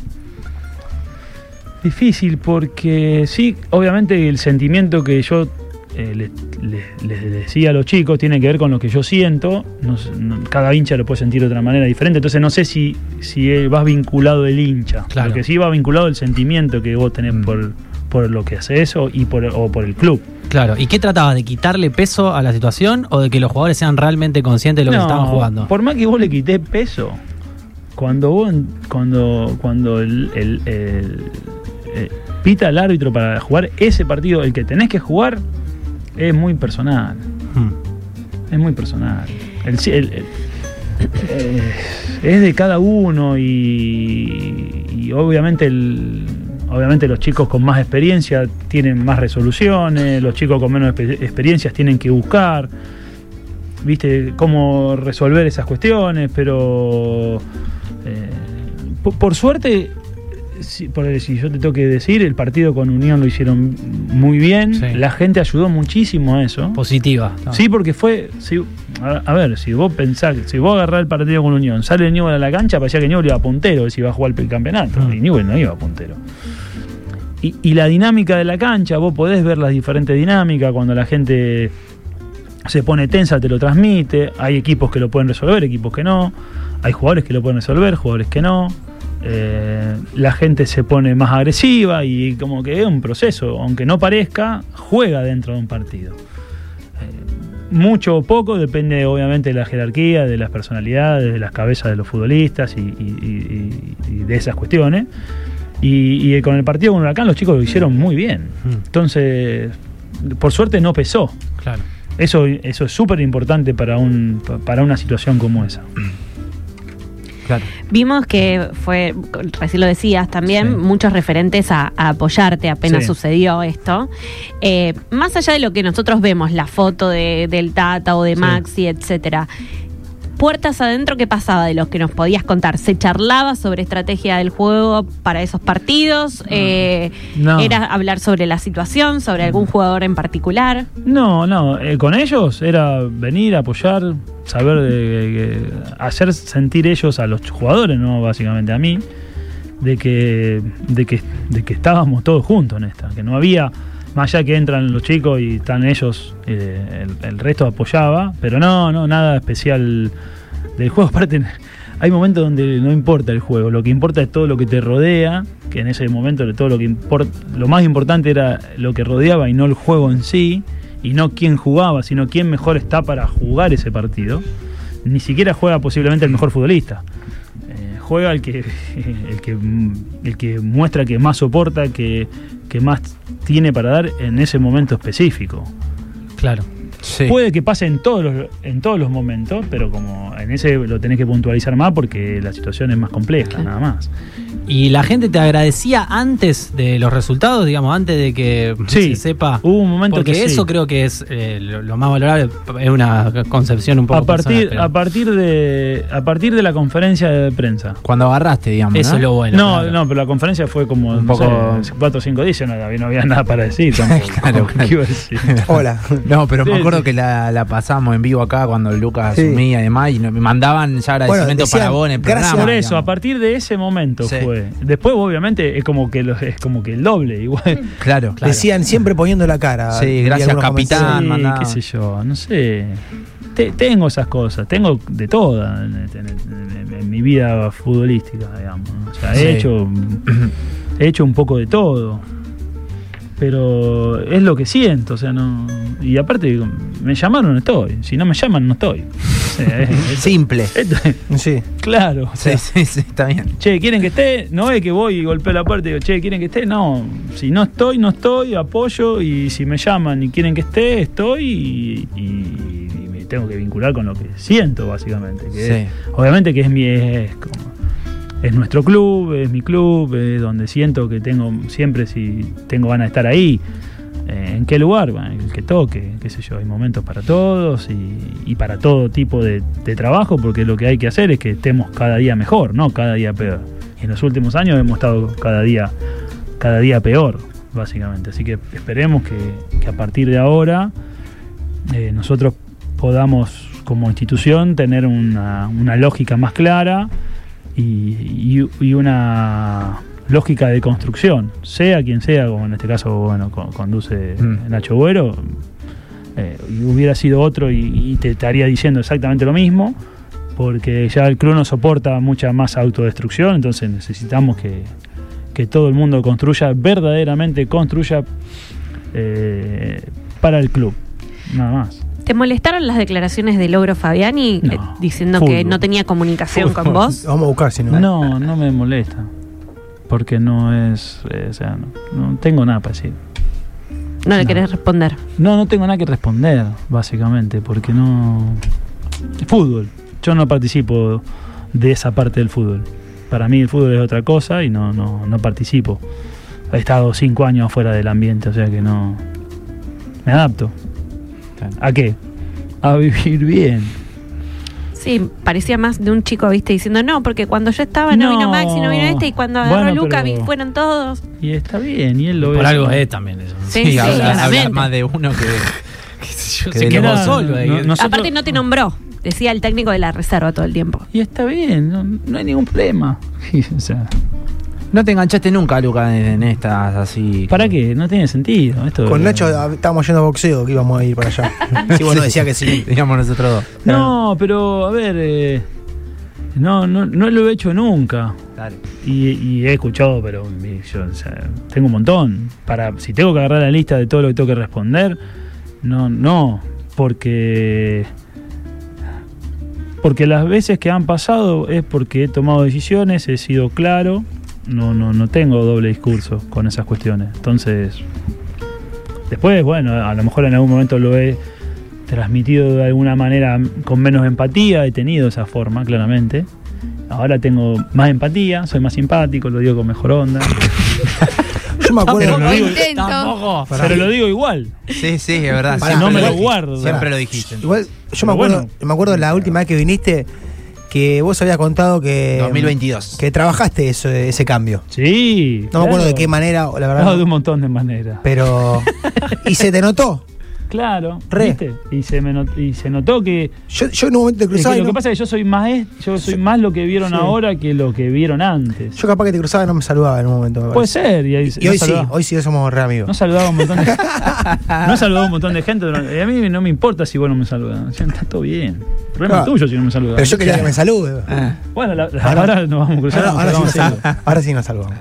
S3: Difícil porque sí, obviamente el sentimiento que yo eh, les le, le decía a los chicos tiene que ver con lo que yo siento. No, no, cada hincha lo puede sentir de otra manera diferente, entonces no sé si, si vas vinculado el hincha.
S5: Claro.
S3: Porque sí va vinculado el sentimiento que vos tenés
S1: Mm.
S3: por, por lo que hace eso y por, o por el club.
S5: Claro, ¿y qué tratabas? ¿De quitarle peso a la situación o de que los jugadores sean realmente conscientes de lo que
S3: No,
S5: estaban jugando?
S3: Por más que vos le quités peso, cuando vos, cuando, cuando el, el, el- eh, pita el árbitro para jugar ese partido, el que tenés que jugar, es muy personal.
S5: Hmm.
S3: Es muy personal. El, el- el- eh, es de cada uno y, y obviamente el, obviamente los chicos con más experiencia tienen más resoluciones, los chicos con menos exper- experiencias tienen que buscar, viste, cómo resolver esas cuestiones, pero eh, por, por suerte, si, por, si yo te tengo que decir, el partido con Unión lo hicieron muy bien,
S5: Sí.
S3: la gente ayudó muchísimo a eso.
S5: Positiva. ¿no?
S3: Sí, porque fue. Si, a, a ver, si vos pensás, si vos agarrás el partido con Unión, sale Newell a la cancha, parecía que Newell iba a puntero, si iba a jugar el campeonato.
S5: Mm.
S3: Y Newell no iba a puntero. Y, y la dinámica de la cancha, vos podés ver las diferentes dinámicas, cuando la gente se pone tensa, te lo transmite. Hay equipos que lo pueden resolver, equipos que no. Hay jugadores que lo pueden resolver, jugadores que no. Eh, la gente se pone más agresiva y como que es un proceso, aunque no parezca, juega dentro de un partido. Eh, mucho o poco depende obviamente de la jerarquía, de las personalidades, de las cabezas de los futbolistas y, y- y- y de esas cuestiones. Y, y con el partido con Huracán los chicos lo hicieron muy bien.
S5: Mm.
S3: Entonces, por suerte no pesó.
S5: Claro.
S3: Eso, eso es súper importante para, un, para una situación como esa.
S1: Claro.
S2: Vimos que fue, recién lo decías también,
S3: Sí.
S2: muchos referentes a, a apoyarte apenas
S3: Sí.
S2: sucedió esto. Eh, más allá de lo que nosotros vemos, la foto de, del Tata o de
S3: Sí.
S2: Maxi, etcétera. Puertas adentro, ¿qué pasaba de los que nos podías contar? ¿Se charlaba sobre estrategia del juego para esos partidos? Eh,
S3: No.
S2: ¿Era hablar sobre la situación, sobre algún jugador en particular?
S3: No, no, eh, con ellos era venir, apoyar, saber de, de- hacer sentir ellos a los jugadores, no básicamente a mí, de que, de que, de que estábamos todos juntos en esta, que no había, más allá que entran los chicos y están ellos, eh, el, el resto apoyaba, pero no, no, nada especial del juego. Aparte, hay momentos donde no importa el juego, lo que importa es todo lo que te rodea, que en ese momento todo lo que import, lo más importante era lo que rodeaba y no el juego en sí, y no quién jugaba, sino quién mejor está para jugar ese partido. Ni siquiera juega posiblemente el mejor futbolista. Eh, juega el que, el que el que muestra que más soporta, que, que más tiene para dar en ese momento específico.
S5: Claro.
S1: Sí.
S3: Puede que pase en todos los, en todos los momentos, pero como en ese lo tenés que puntualizar más porque la situación es más compleja,
S2: Claro.
S3: nada más.
S5: ¿Y la gente te agradecía antes de los resultados, digamos, antes de que
S3: Sí,
S5: se sepa?
S3: hubo un momento
S5: Porque
S3: que
S5: eso
S3: sí.
S5: creo que es eh, lo, lo más valorable, es una concepción un poco
S3: A partir,
S5: personal, pero
S3: a partir de a partir de la conferencia de prensa.
S1: Cuando agarraste, digamos.
S5: eso
S1: ¿no?
S5: es lo bueno.
S3: No,
S5: claro.
S3: no, pero la conferencia fue como
S1: Un
S3: no
S1: poco-
S3: sé, cuatro o cinco días, no había, no había nada para decir tampoco.
S1: Claro, claro.
S3: ¿Qué iba a decir?
S4: Hola.
S1: No, pero me
S3: Sí,
S1: acuerdo
S3: sí.
S1: que la, la pasamos en vivo acá cuando Lucas
S4: Sí.
S1: asumía y demás, y nos- me mandaban ya agradecimientos
S4: decían,
S1: para vos en el
S4: gracias
S1: programa.
S3: Por eso,
S1: digamos.
S3: a partir de ese momento
S1: Sí.
S3: fue. Después, obviamente, es como que lo- es como que el doble, igual.
S1: Claro, claro.
S4: Decían siempre poniendo la cara.
S1: Sí,
S4: Vi
S1: gracias,
S4: algunos
S1: capitán.
S4: comentarios.
S3: Sí,
S1: mandaba.
S3: qué sé yo, no sé. Te- tengo esas cosas, tengo de todas en, en- en- en mi vida futbolística, digamos. O sea, he
S1: Sí.
S3: hecho he hecho un poco de todo. Pero es lo que siento, o sea, no. Y aparte, digo, me llamaron, no estoy. Si no me llaman, no estoy. O sea, es- esto-
S1: Simple.
S3: esto es-
S4: Sí.
S3: claro. o
S1: Sí,
S3: sea,
S1: sí, sí, está bien.
S3: che, ¿quieren que esté? No es que voy y golpeo la puerta y digo, che, ¿quieren que esté? No, si no estoy, no estoy, apoyo, y si me llaman y quieren que esté, estoy, y, y- y me tengo que vincular con lo que siento, básicamente. Que
S1: Sí.
S3: es- obviamente que es mi es, como- es nuestro club, es mi club, es donde siento que tengo siempre, si tengo ganas de estar ahí. Eh, ¿En qué lugar? Bueno, el que toque, qué sé yo, hay momentos para todos y, y para todo tipo de, de trabajo, porque lo que hay que hacer es que estemos cada día mejor, no cada día peor. Y en los últimos años hemos estado cada día, cada día peor, básicamente. Así que esperemos que, que a partir de ahora eh, nosotros podamos, como institución, tener una, una lógica más clara y, y- y una lógica de construcción, sea quien sea, como en este caso, bueno, co- conduce
S1: Mm.
S3: Nacho Güero, eh, y hubiera sido otro y, y te estaría diciendo exactamente lo mismo, porque ya el club no soporta mucha más autodestrucción, entonces necesitamos que, que todo el mundo construya, verdaderamente construya eh, para el club, nada más.
S2: ¿Te molestaron las declaraciones de Logro Fabiani
S3: No.
S2: eh, diciendo que
S3: Fútbol.
S2: no tenía comunicación con
S3: Fútbol.
S2: vos?
S4: Vamos a buscar si no.
S3: No, no me molesta, porque no es, eh, o sea, no, no tengo nada para decir.
S2: No le
S3: No.
S2: querés responder.
S3: No, no tengo nada que responder, básicamente, porque no... Fútbol. Yo no participo de esa parte del fútbol. Para mí el fútbol es otra cosa y no, no, no participo. He estado cinco años fuera del ambiente, o sea que no... Me adapto. ¿A qué? A vivir bien.
S2: Sí, parecía más de un chico, viste, diciendo no, porque cuando yo estaba no,
S3: No.
S2: vino Maxi, no vino este, y cuando agarró
S3: Bueno,
S2: a Luca
S3: pero-
S2: vi- fueron todos.
S3: Y está bien, y él lo
S5: Por
S3: ve.
S5: algo es también eso.
S2: Sí,
S1: Sí,
S2: sí,
S1: habla, habla
S2: claramente.
S1: más de uno que.
S5: Qué sé yo,
S1: Que
S5: se
S1: de
S5: quedó
S1: los-
S5: solo ahí.
S3: no- nosotros-
S2: Aparte no te nombró, decía el técnico de la reserva todo el tiempo.
S3: Y está bien, no, no hay ningún problema. O sea,
S1: No te enganchaste nunca, Lucas, en, en estas así.
S3: ¿para qué? No tiene sentido. Esto
S4: Con Nacho ah, estábamos yendo a boxeo, que íbamos a ir para allá. Sí, bueno, decía que sí.
S1: Digamos nosotros dos.
S3: No, pero a ver, eh, no, no, no lo he hecho nunca.
S1: Dale.
S3: Y, y he escuchado, pero mi- yo o sea, tengo un montón. Para, si tengo que agarrar la lista de todo lo que tengo que responder, no, no, porque porque las veces que han pasado es porque he tomado decisiones, he sido claro, no, no, no tengo doble discurso con esas cuestiones. Entonces, después, bueno, a lo mejor en algún momento lo he transmitido de alguna manera con menos empatía, he tenido esa forma, claramente. Ahora tengo más empatía, soy más simpático, lo digo con mejor onda.
S4: Yo me acuerdo.
S3: Pero lo digo,
S6: Intento.
S5: Tampoco.
S3: pero lo digo igual.
S1: Sí, sí, es verdad.
S4: Pará,
S1: siempre
S3: no me lo
S1: dijiste.
S3: guardo.
S1: Siempre
S4: Pará.
S1: lo dijiste.
S4: Igual, yo me
S3: Pero
S4: acuerdo,
S3: bueno.
S4: me acuerdo la última vez que viniste que vos habías contado que.
S1: dos mil veintidós.
S4: Que trabajaste eso, ese cambio.
S3: Sí.
S4: No me acuerdo de qué manera, la verdad.
S3: No,
S4: no.
S3: de un montón de maneras.
S4: Pero. Y se te notó.
S3: Claro,
S4: Re.
S3: ¿viste? Y se, me not- y se notó que,
S4: Yo, yo en un momento te
S3: es
S4: cruzaba
S3: que
S4: y
S3: lo
S4: no-
S3: que pasa es que yo soy más est- yo soy
S4: Sí.
S3: más lo que vieron
S4: Sí.
S3: ahora que lo que vieron antes.
S4: yo capaz que te cruzaba y no me saludaba en un momento. Me
S3: Puede
S4: parece.
S3: ser, y, ahí-
S4: Y
S3: no
S4: hoy sí,
S3: saludaba-
S4: hoy sí somos re amigos.
S3: No saludaba un montón de no saludaba un montón de gente. durante- y a mí no me importa si vos no me saludas. O sea, está todo bien. El problema
S4: Claro.
S3: es tuyo si no me saludas.
S4: Pero yo quería que me salude.
S3: Bueno, la- la-
S4: Ahora-
S3: ahora, nos vamos a cruzar.
S4: Ahora,
S3: nos
S4: ahora sí
S3: saludamos
S4: nos
S3: seguido.
S4: sal- ahora sí nos saludamos.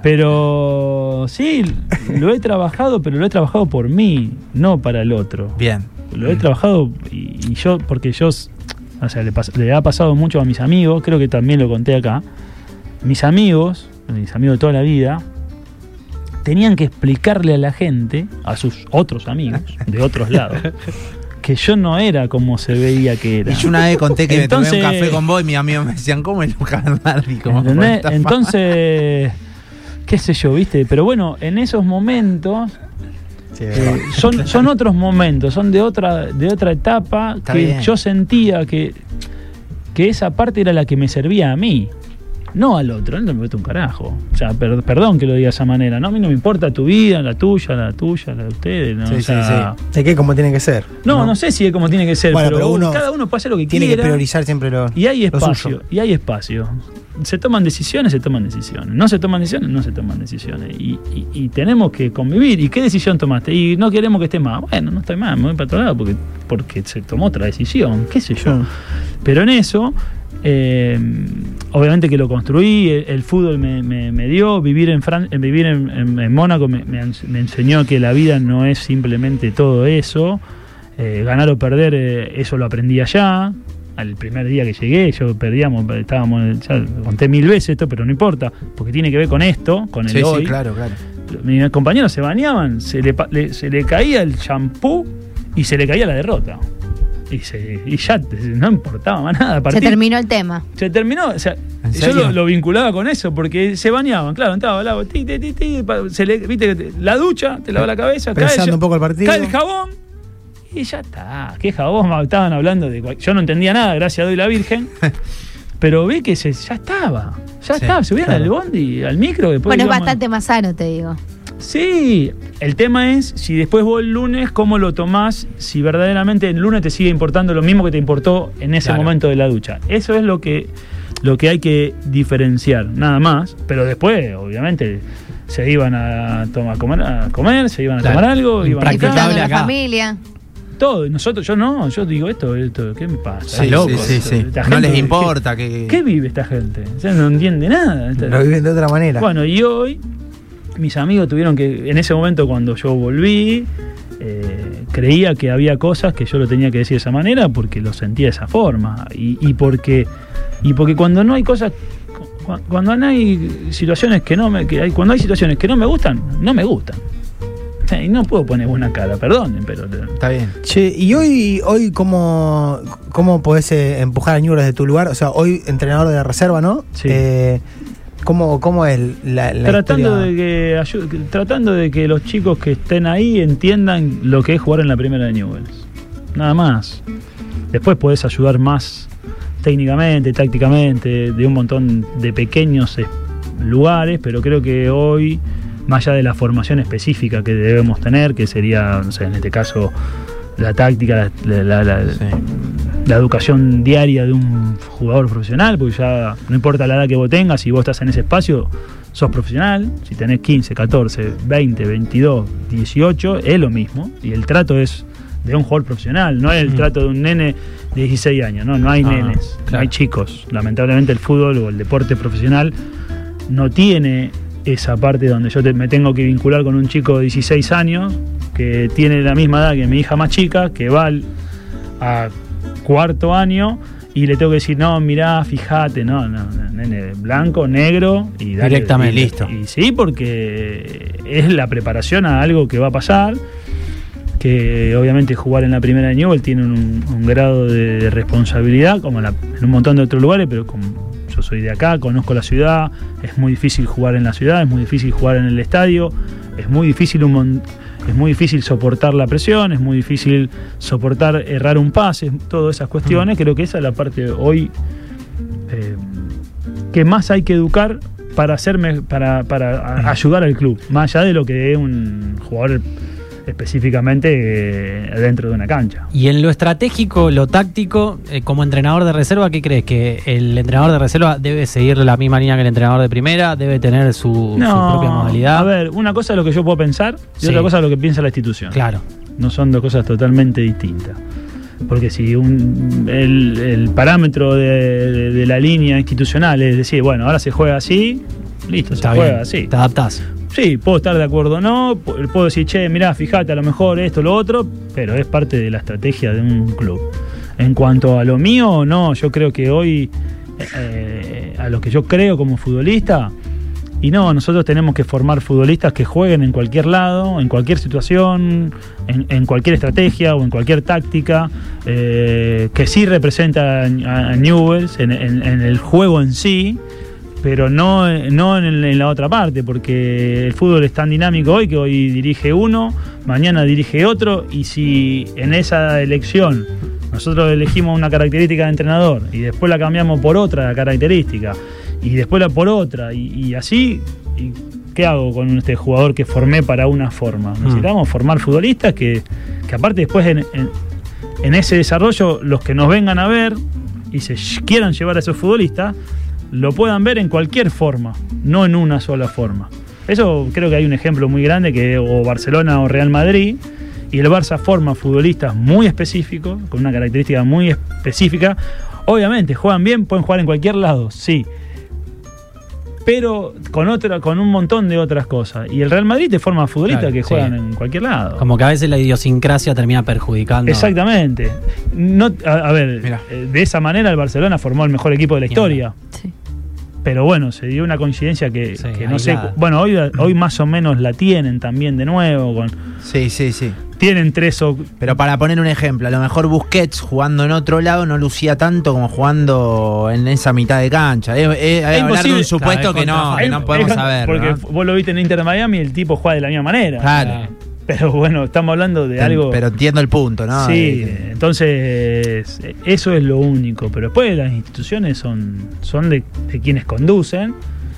S3: Pero sí, lo he trabajado, pero lo he trabajado por mí, no para el otro.
S1: Bien.
S3: Lo he trabajado y, y yo, porque yo, o sea, le, pas- le ha pasado mucho a mis amigos, creo que también lo conté acá. Mis amigos, mis amigos de toda la vida, tenían que explicarle a la gente, a sus otros amigos de otros lados, que yo no era como se veía que era.
S1: Y yo una vez conté que
S3: Entonces-
S1: me tomé un café con vos y mis amigos me decían, ¿cómo es Lucas Bernardi? ¿Cómo
S3: ¿Entendés?
S1: está
S3: Entonces, qué sé yo, ¿viste? Pero bueno, en esos momentos
S4: Sí,
S3: eh, son, son otros momentos, son de otra, de otra etapa
S1: Está
S3: que
S1: bien.
S3: yo sentía que, que esa parte era la que me servía a mí. No al otro, no me meto un carajo. O sea, per- perdón que lo diga de esa manera. No, a mí no me importa tu vida, la tuya, la tuya, la de ustedes. ¿no?
S1: Sí,
S3: O sea,
S1: sí,
S4: ¿De qué? Como tiene que ser.
S3: No, no, sé si es como tiene que ser,
S4: Bueno,
S3: pero,
S4: pero uno
S3: cada uno puede hacer lo que
S4: Tiene
S3: quiera.
S4: que priorizar siempre lo,
S3: Y hay
S4: lo
S3: espacio,
S4: suyo.
S3: y hay espacio. Se toman decisiones, se toman decisiones. No se toman decisiones, no se toman decisiones. Y, y- y tenemos que convivir. ¿Y qué decisión tomaste? Y no queremos que esté más. Bueno, no estoy más, me voy para otro lado porque, porque se tomó otra decisión, qué sé yo.
S4: Mm.
S3: Pero en eso, eh, obviamente que lo construí, el, el fútbol me, me- me dio, vivir en Fran- eh, vivir en, en- en Mónaco me, me ens- me enseñó que la vida no es simplemente todo eso. Eh, ganar o perder, eh, eso lo aprendí allá. Al primer día que llegué, yo perdíamos, estábamos, ya lo conté mil veces esto, pero no importa, porque tiene que ver con esto, con el
S1: Sí,
S3: hoy.
S1: sí, claro, claro.
S3: Mis compañeros se bañaban, se le, pa- le- se le caía el champú y se le caía la derrota. Y, se, y ya te- no importaba más nada. a
S6: Se
S3: partir-
S6: terminó el tema.
S3: se terminó, o sea,
S1: ¿En
S3: yo
S1: serio?
S3: lo, lo vinculaba con eso, porque se bañaban, claro, entraba al agua, ti, ti, ti, ti, pa- se le, viste, que te- la ducha, te lava la cabeza, cae,
S4: Pensando
S3: el-
S4: un poco el partido.
S3: cae el jabón y ya está. ¿Qué jabón? Estaban hablando de cual- yo no entendía nada, gracias a Dios y la Virgen, pero vi que se, ya estaba, ya
S1: Sí,
S3: estaba, subían
S1: claro.
S3: al bondi, al micro. Después
S6: Bueno, es
S3: íbamos-
S6: bastante más sano, te digo.
S3: Sí, el tema es si después vos el lunes, ¿cómo lo tomás? Si verdaderamente el lunes te sigue importando lo mismo que te importó en ese
S1: Claro.
S3: momento de la ducha. Eso es lo que, lo que hay que diferenciar, nada más. Pero después, obviamente, se iban a, tomar, a, comer, a comer, se iban a
S5: Claro.
S3: tomar algo, iban a
S5: Impracticable
S6: Disfrutando de la
S5: acá.
S6: familia.
S3: todo. Y nosotros, yo no, yo digo esto, esto ¿qué me pasa?
S1: Sí,
S3: Loco,
S1: sí, sí,
S3: esto,
S1: sí.
S3: esta
S1: No
S3: gente,
S1: les
S3: ¿qué-
S1: importa que...
S3: ¿Qué vive esta gente? O sea, no entiende nada. Esta-
S4: Lo viven de otra manera.
S3: Bueno, y hoy mis amigos tuvieron que, en ese momento cuando yo volví, eh, creía que había cosas que yo lo tenía que decir de esa manera porque lo sentía de esa forma. Y, y porque y porque cuando no hay cosas, cu- cuando no hay situaciones que no me, que hay, cuando hay situaciones que no me gustan, no me gustan. O sea, y no puedo poner buena cara, perdonen, pero
S1: Está bien.
S4: Che, ¿y hoy, hoy cómo, cómo podés eh, empujar a Newell's desde tu lugar? O sea, hoy entrenador de la reserva, ¿no?
S3: Sí.
S4: Eh, ¿cómo, ¿Cómo es la, la
S3: tratando
S4: historia?
S3: de que ayu- que- tratando de que los chicos que estén ahí entiendan lo que es jugar en la primera de Newell's. Nada más. Después podés ayudar más técnicamente, tácticamente, de un montón de pequeños eh, lugares, pero creo que hoy, más allá de la formación específica que debemos tener, que sería, no sé, en este caso, la táctica, la, la- la-
S1: Sí.
S3: la educación diaria de un jugador profesional, porque ya no importa la edad que vos tengas, si vos estás en ese espacio, sos profesional. Si tenés quince, catorce, veinte, veintidós, dieciocho, es lo mismo. Y el trato es de un jugador profesional, no es el
S1: Mm.
S3: trato de un nene de dieciséis años, no, no hay
S1: Ah,
S3: nenes, no
S1: claro.
S3: hay chicos. Lamentablemente el fútbol o el deporte profesional no tiene esa parte donde yo te- me tengo que vincular con un chico de dieciséis años que tiene la misma edad que mi hija más chica, que va al- a cuarto año y le tengo que decir, no, mirá, fíjate, no, no, no, nene, blanco, negro y dale,
S5: Directamente.
S3: y-
S1: Listo.
S3: Y sí, porque es la preparación a algo que va a pasar, que obviamente jugar en la primera de Newell's tiene un, un grado de, de responsabilidad, como en, la- en un montón de otros lugares, pero como yo soy de acá, conozco la ciudad, es muy difícil jugar en la ciudad, es muy difícil jugar en el estadio, es muy difícil un mon- es muy difícil soportar la presión, es muy difícil soportar errar un pase, todas esas cuestiones. Creo que esa es la parte hoy eh, que más hay que educar para hacerme, para, para a- ayudar al club, más allá de lo que es un jugador específicamente eh, dentro de una cancha.
S5: Y en lo estratégico, lo táctico, eh, como entrenador de reserva, ¿qué crees? ¿Que el entrenador de reserva debe seguir la misma línea que el entrenador de primera? ¿Debe tener su,
S3: No,
S5: su propia modalidad?
S3: A ver, una cosa es lo que yo puedo pensar y
S5: Sí.
S3: otra cosa es lo que piensa la institución.
S5: Claro.
S3: No son dos cosas totalmente distintas. Porque si un, el, el parámetro de, de, de la línea institucional es decir, bueno, ahora se juega así, listo,
S5: Está
S3: se
S5: bien.
S3: juega así.
S5: Te adaptás.
S3: Sí, puedo estar de acuerdo o no, puedo decir, che, mirá, fíjate, a lo mejor esto, lo otro, pero es parte de la estrategia de un club. En cuanto a lo mío, no, yo creo que hoy, eh, a lo que yo creo como futbolista, y no, nosotros tenemos que formar futbolistas que jueguen en cualquier lado, en cualquier situación, en, en cualquier estrategia o en cualquier táctica, eh, que sí representa a, a Newell's en, en, en el juego en sí, pero no, no en, en la otra parte, porque el fútbol es tan dinámico hoy que hoy dirige uno, mañana dirige otro, y si en esa elección nosotros elegimos una característica de entrenador y después la cambiamos por otra característica y después la por otra y, y así, y ¿qué hago con este jugador que formé para una forma? Necesitamos mm. formar futbolistas que, que aparte después en, en, en ese desarrollo los que nos vengan a ver y se quieran llevar a esos futbolistas lo puedan ver en cualquier forma, no en una sola forma. Eso creo que hay un ejemplo muy grande que o Barcelona o Real Madrid, y el Barça forma futbolistas muy específicos, con una característica muy específica. Obviamente, juegan bien, pueden jugar en cualquier lado, sí, pero con otra, con un montón de otras cosas. Y el Real Madrid te forma futbolistas
S5: Claro,
S3: que
S5: sí.
S3: juegan en cualquier lado.
S5: Como que a veces la idiosincrasia termina perjudicando.
S3: Exactamente. No, a, a ver,
S1: Mirá.
S3: eh, de esa manera el Barcelona formó el mejor equipo de la historia.
S2: Sí.
S3: Pero bueno, se dio una coincidencia que,
S5: Sí,
S3: que no sé.
S5: aislada.
S3: Bueno, hoy, hoy más o menos la tienen también de nuevo. Con,
S1: Sí, sí, sí.
S3: tienen tres o.
S1: Pero para poner un ejemplo, a lo mejor Busquets jugando en otro lado no lucía tanto como jugando en esa mitad de cancha. Es, es- es hablar de
S3: imposible.
S1: un supuesto
S5: Claro,
S1: que no, que
S3: Es-
S1: no podemos
S3: es-
S1: saber.
S3: Porque
S1: ¿no?
S3: vos lo viste en Inter de Miami y el tipo juega de la misma manera.
S1: Claro.
S3: Pero bueno, estamos hablando de
S1: Ten-
S3: algo.
S1: Pero entiendo el punto, ¿no?
S3: Sí,
S1: Eh,
S3: entonces eso es lo único. Pero después las instituciones son, son de, de quienes conducen.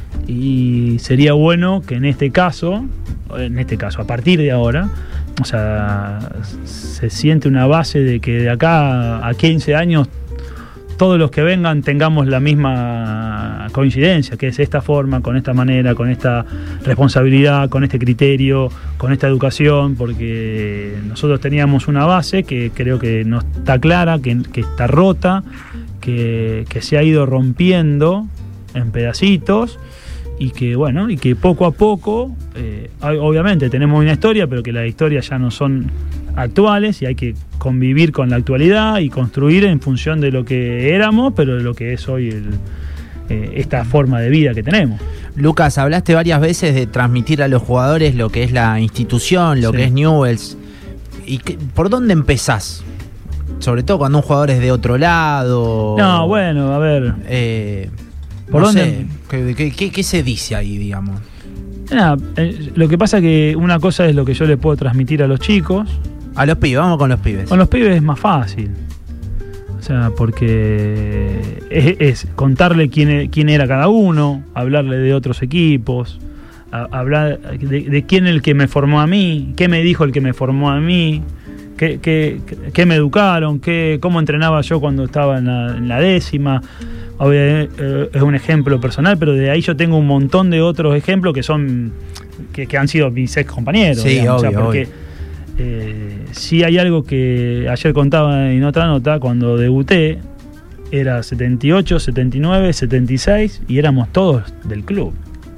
S3: Y sería bueno que en este caso, en este caso, a partir de ahora, o sea, se siente una base de que de acá a quince años todos los que vengan tengamos la misma coincidencia, que es esta forma, con esta manera, con esta responsabilidad, con este criterio, con esta educación, porque nosotros teníamos una base que creo que no está clara, que, que está rota, que, que se ha ido rompiendo en pedacitos y que bueno, y que poco a poco, eh, obviamente tenemos una historia, pero que las historias ya no son actuales y hay que convivir con la actualidad y construir en función de lo que éramos, pero de lo que es hoy el, eh, esta forma de vida que tenemos.
S1: Lucas, hablaste varias veces de transmitir a los jugadores lo que es la institución, lo
S3: Sí.
S1: que es Newell's. ¿Y qué- por dónde empezás? Sobre todo cuando un jugador es de otro lado.
S3: No, bueno, a ver.
S1: Eh,
S3: ¿Por
S1: no
S3: dónde?
S1: sé, ¿qué, qué- qué- qué se dice ahí, digamos?
S3: Nada, eh, lo que pasa que una cosa es lo que yo le puedo transmitir a los chicos.
S1: A los pibes, vamos con los pibes.
S3: Con los pibes es más fácil. O sea, porque es, es contarle quién, e- quién era cada uno, hablarle de otros equipos, a- hablar de, de quién es el que me formó a mí, qué me dijo el que me formó a mí, qué, qué, qué me educaron, qué, cómo entrenaba yo cuando estaba en la, en la décima. Obviamente, eh, es un ejemplo personal, pero de ahí yo tengo un montón de otros ejemplos que son que, que han sido mis ex compañeros.
S1: Sí,
S3: digamos. O sea,
S1: obvio,
S3: porque
S1: obvio.
S3: eh, sí hay algo que ayer contaba en otra nota, cuando debuté era setenta y ocho, setenta y nueve, setenta y seis y éramos todos del club.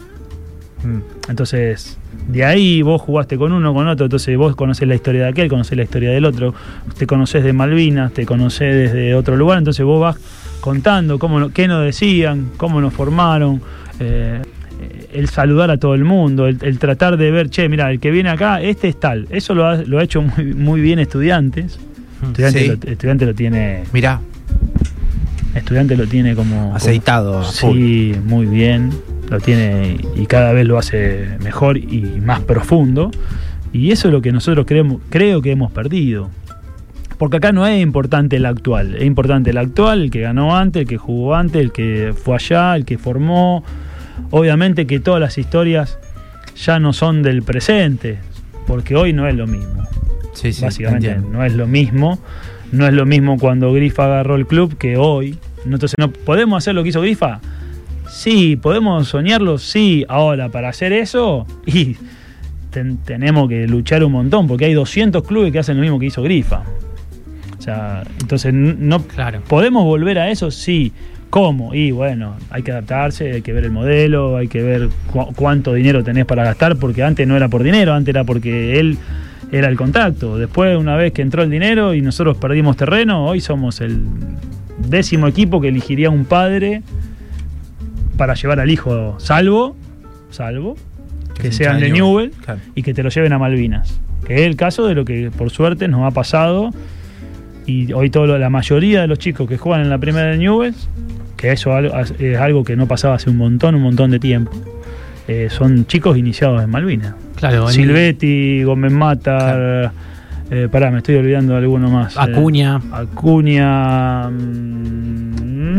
S1: Mm.
S3: Entonces, de ahí vos jugaste con uno, con otro, entonces vos conocés la historia de aquel, conocés la historia del otro, te conocés de Malvinas, te conocés desde otro lugar, entonces vos vas contando cómo, qué nos decían, cómo nos formaron, eh, el saludar a todo el mundo, el, el tratar de ver, che, mira, el que viene acá, este es tal. Eso lo ha, lo ha hecho muy, muy bien Estudiantes. Estudiantes,
S1: Sí.
S3: lo, estudiantes lo tiene,
S1: Mirá,
S3: Estudiantes lo tiene como
S1: aceitado.
S3: como-
S1: a full.
S3: sí, muy bien. Lo tiene y cada vez lo hace mejor y más profundo. Y eso es lo que nosotros creemos, creo que hemos perdido. Porque acá no es importante el actual, es importante el actual, el que ganó antes, el que jugó antes, el que fue allá, el que formó. Obviamente que todas las historias ya no son del presente, porque hoy no es lo mismo.
S1: Sí, sí,
S3: Básicamente
S1: entiendo.
S3: no es lo mismo. No es lo mismo cuando Grifa agarró el club que hoy. Entonces, ¿no podemos hacer lo que hizo Grifa? Sí. ¿Podemos soñarlo? Sí. Ahora, para hacer eso, y ten, tenemos que luchar un montón, porque hay doscientos clubes que hacen lo mismo que hizo Grifa. O sea, entonces, no
S5: Claro.
S3: ¿podemos volver a eso? Sí. ¿Cómo? Y bueno, hay que adaptarse, hay que ver el modelo, hay que ver cu- cuánto dinero tenés para gastar, porque antes no era por dinero, antes era porque él era el contacto. Después, una vez que entró el dinero y nosotros perdimos terreno, hoy somos el décimo equipo que elegiría un padre para llevar al hijo, salvo, salvo, que,
S1: es
S3: sean
S1: hincha
S3: de Newell,
S1: Claro.
S3: y que te lo lleven a Malvinas. Que es el caso de lo que por suerte nos ha pasado. Y hoy todo lo- la mayoría de los chicos que juegan en la primera de Newell, que eso al- es algo que no pasaba hace un montón, un montón de tiempo, eh, son chicos iniciados en Malvinas.
S5: Claro, el-
S3: Silvetti, Gómez Matar, eh, pará, me estoy olvidando de alguno más.
S5: Acuña.
S3: Eh, Acuña. mm,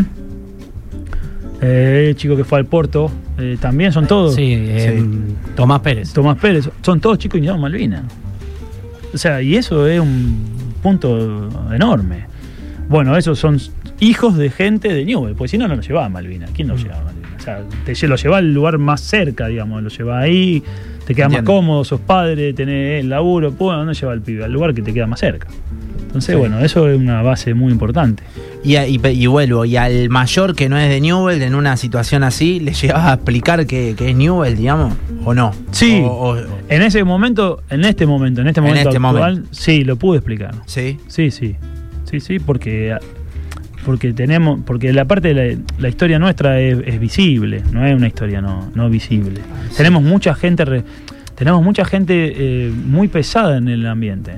S3: eh, el chico que fue al Porto, eh, también son todos.
S5: Sí, eh,
S1: Sí.
S5: Tomás Pérez.
S3: Tomás Pérez, son todos chicos iniciados en Malvinas. O sea, y eso es un punto enorme. Bueno, esos son hijos de gente de Newell, porque si no, no los llevaba a Malvinas. ¿Quién los llevaba a Malvinas? O sea, te lle- lo lleva al lugar más cerca, digamos, lo lleva ahí, te queda
S1: Entiendo.
S3: más cómodo, sos padre, tenés el laburo, pues, ¿dónde lleva al pibe? Al lugar que te queda más cerca. Entonces,
S1: Sí.
S3: bueno, eso es una base muy importante.
S1: Y, y, y vuelvo, y al mayor que no es de Newell, en una situación así, ¿le llegabas a explicar que, que es Newell, digamos? ¿O no?
S3: Sí.
S1: O- o-
S3: En ese momento, en este momento, en este
S1: En
S3: momento
S1: este
S3: actual,
S1: momento.
S3: sí, lo pude explicar.
S1: sí.
S3: Sí, sí. Sí, sí, porque porque tenemos porque la parte de la, la historia nuestra es, es visible, no es una historia no, no visible. Tenemos mucha gente re- tenemos mucha gente eh, muy pesada en el ambiente.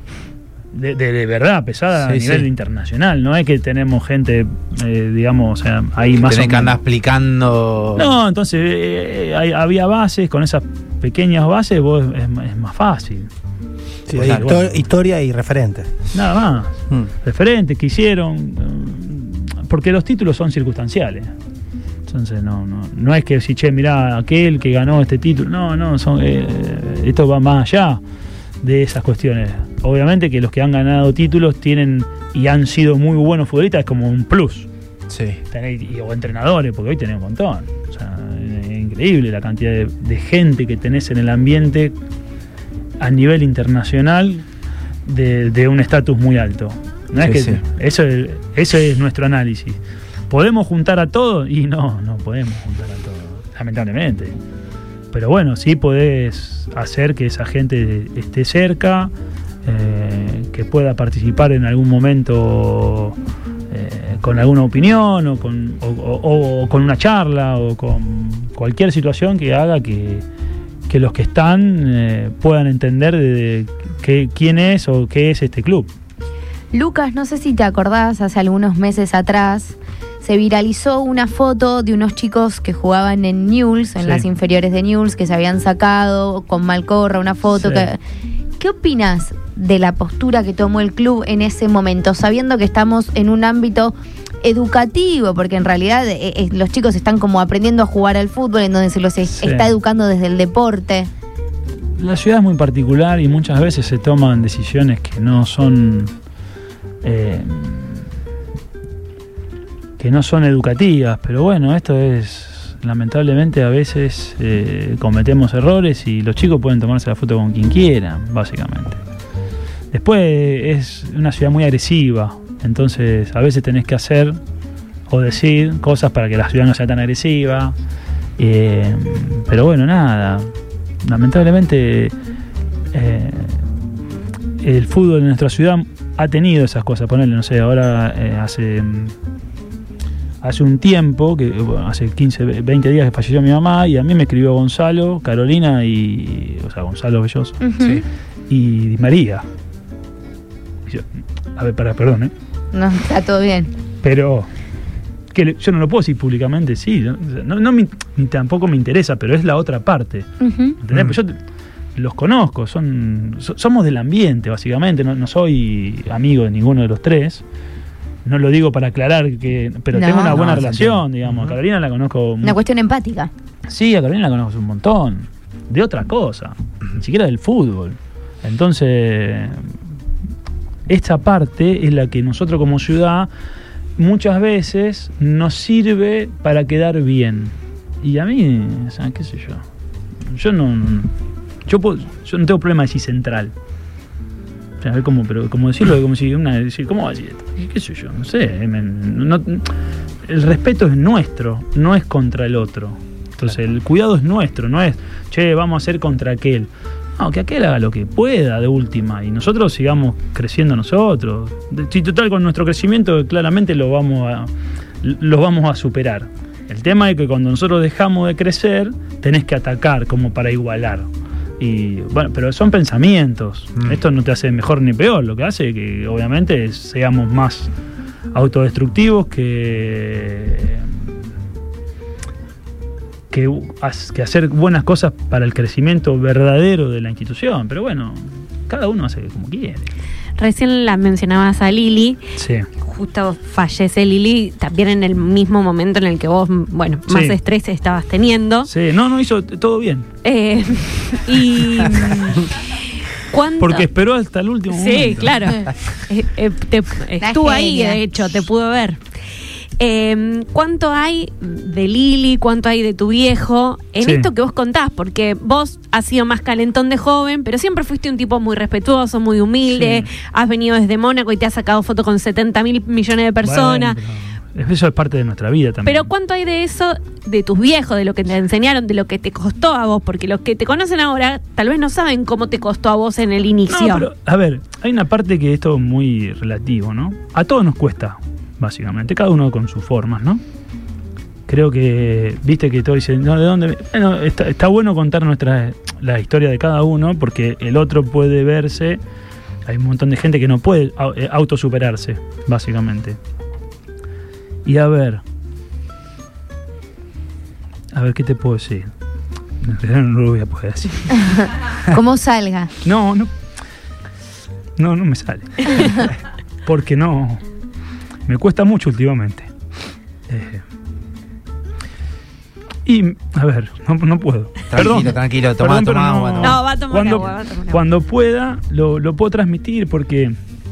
S3: De, de, de verdad, pesada
S1: Sí,
S3: a nivel
S1: sí.
S3: internacional. No es que tenemos gente, eh, digamos, o sea, ahí más o
S1: Tenés que andar
S3: menos.
S1: explicando.
S3: No, entonces eh, hay- había bases, con esas pequeñas bases vos es, es más fácil.
S4: Sí,
S3: Claro,
S4: hay histo-
S3: bueno.
S4: historia y referente.
S3: Nada más.
S4: Mm.
S3: Referentes que hicieron, eh, porque los títulos son circunstanciales. Entonces no, no, no es que si, che, mirá, aquel que ganó este título, no, no, son, eh, esto va más allá de esas cuestiones. Obviamente que los que han ganado títulos tienen y han sido muy buenos futbolistas es como un plus.
S1: Sí.
S3: Tener, y- o entrenadores, porque hoy tenés un montón. O sea, es increíble la cantidad de, de gente que tenés en el ambiente a nivel internacional de, de un estatus muy alto. No es
S1: Sí,
S3: que
S1: sí.
S3: eso es, ese es nuestro análisis. ¿Podemos juntar a todos? Y no, no podemos juntar a todos, lamentablemente. Pero bueno, sí podés hacer que esa gente esté cerca, eh, que pueda participar en algún momento eh, con alguna opinión o con, o, o- o con una charla o con cualquier situación que haga que, que los que están eh, puedan entender de, de qué- quién es o qué es este club.
S6: Lucas, no sé si te acordás, hace algunos meses atrás se viralizó una foto de unos chicos que jugaban en Newell's, en
S3: Sí.
S6: las inferiores de Newell's, que se habían sacado con Malcorra una foto.
S3: Sí.
S6: Que, ¿qué opinas de la postura que tomó el club en ese momento, sabiendo que estamos en un ámbito educativo, porque en realidad eh, eh, los chicos están como aprendiendo a jugar al fútbol, en donde se los es-
S3: Sí.
S6: está educando desde el deporte?
S3: La ciudad es muy particular y muchas veces se toman decisiones que no son eh, que no son educativas, pero bueno, esto es lamentablemente a veces eh, cometemos errores y los chicos pueden tomarse la foto con quien quieran, básicamente. Después es una ciudad muy agresiva, entonces a veces tenés que hacer o decir cosas para que la ciudad no sea tan agresiva. Eh, pero bueno, nada, lamentablemente eh, el fútbol en nuestra ciudad ha tenido esas cosas. Ponerle, no sé, ahora eh, hace hace un tiempo, que bueno, hace quince, veinte días que falleció mi mamá, y a mí me escribió Gonzalo, Carolina y, o sea, Gonzalo Belloso
S6: Ujú.
S1: Sí.
S3: y Di María. Y yo, a ver, para, perdón, ¿eh?
S6: No, está todo bien.
S3: Pero que le- yo no lo puedo decir públicamente, sí, no, no, no me- ni tampoco me interesa, pero es la otra parte.
S6: Ujú.
S3: ¿Entendés?
S1: Mm.
S3: Pues yo te- los conozco, son, so- somos del ambiente, básicamente. No, no soy amigo de ninguno de los tres. No lo digo para aclarar que. Pero
S6: No.
S3: tengo una buena
S1: No, se
S3: relación,
S1: entiende.
S3: digamos.
S1: Ujú.
S3: A Carolina la conozco.
S6: Una
S3: mu-
S6: cuestión empática.
S3: Sí, a Carolina la conozco un montón. De otra cosa. Ni siquiera del fútbol. Entonces, esta parte es la que nosotros como ciudad muchas veces nos sirve para quedar bien. Y a mí, o sea, qué sé yo, yo no, no yo, puedo, yo no tengo problema de decir central. O sea, como, pero como decirlo, como si una, decir, ¿cómo va a decir esto? ¿Qué sé yo? No sé. No, el respeto es nuestro, no es contra el otro. Entonces, el cuidado es nuestro, no es, che, vamos a hacer contra aquel. No, que aquel haga lo que pueda de última y nosotros sigamos creciendo nosotros. Si total, con nuestro crecimiento claramente lo vamos a, lo vamos a superar. El tema es que cuando nosotros dejamos de crecer, tenés que atacar como para igualar. Y bueno, pero son pensamientos. Mm. Esto no te hace mejor ni peor. Lo que hace que obviamente seamos más autodestructivos que, que, que hacer buenas cosas para el crecimiento verdadero de la institución. Pero bueno, cada uno hace como quiere.
S2: Recién la mencionabas a Lili.
S3: Sí.
S2: Justo fallece Lili también en el mismo momento en el que vos, bueno, más
S3: Sí.
S2: estrés estabas teniendo.
S3: Sí, no, no hizo todo bien.
S2: Eh, y ¿cuánto?
S3: Porque esperó hasta el último momento.
S2: Sí, claro. Eh, eh, te- estuvo ahí,
S6: genia.
S2: de hecho, te pudo ver. Eh, ¿Cuánto hay de Lili? ¿Cuánto hay de tu viejo? En
S3: Sí.
S2: esto que vos contás, porque vos has sido más calentón de joven, pero siempre fuiste un tipo muy respetuoso, muy humilde.
S3: Sí.
S2: Has venido desde Mónaco y te has sacado fotos con setenta mil millones de personas.
S3: Bueno, pero eso es parte de nuestra vida también.
S2: Pero ¿cuánto hay de eso de tus viejos, de lo que te enseñaron, de lo que te costó a vos? Porque los que te conocen ahora tal vez no saben cómo te costó a vos en el inicio.
S3: No, pero, a ver, hay una parte que esto es muy relativo, ¿no? A todos nos cuesta, básicamente, cada uno con sus formas, ¿no? Creo que, viste que todos dicen, no, ¿de dónde? Bueno, está, está bueno contar nuestra, la historia de cada uno, porque el otro puede verse, hay un montón de gente que no puede au- eh, autosuperarse, básicamente. Y a ver, a ver, ¿qué te puedo decir? En realidad no lo voy a poder decir.
S6: Como salga.
S3: No, no. No, no me sale. Porque no. Me cuesta mucho últimamente. Eh, y, a ver, no, no puedo.
S1: Tranquilo,
S3: Perdón.
S1: tranquilo, tomá,
S3: Perdón, pero
S1: tomá
S3: no-
S1: agua, tomá.
S2: No, va a tomar
S3: cuando,
S2: agua, va a tomar agua.
S3: Cuando pueda, lo, lo puedo transmitir porque.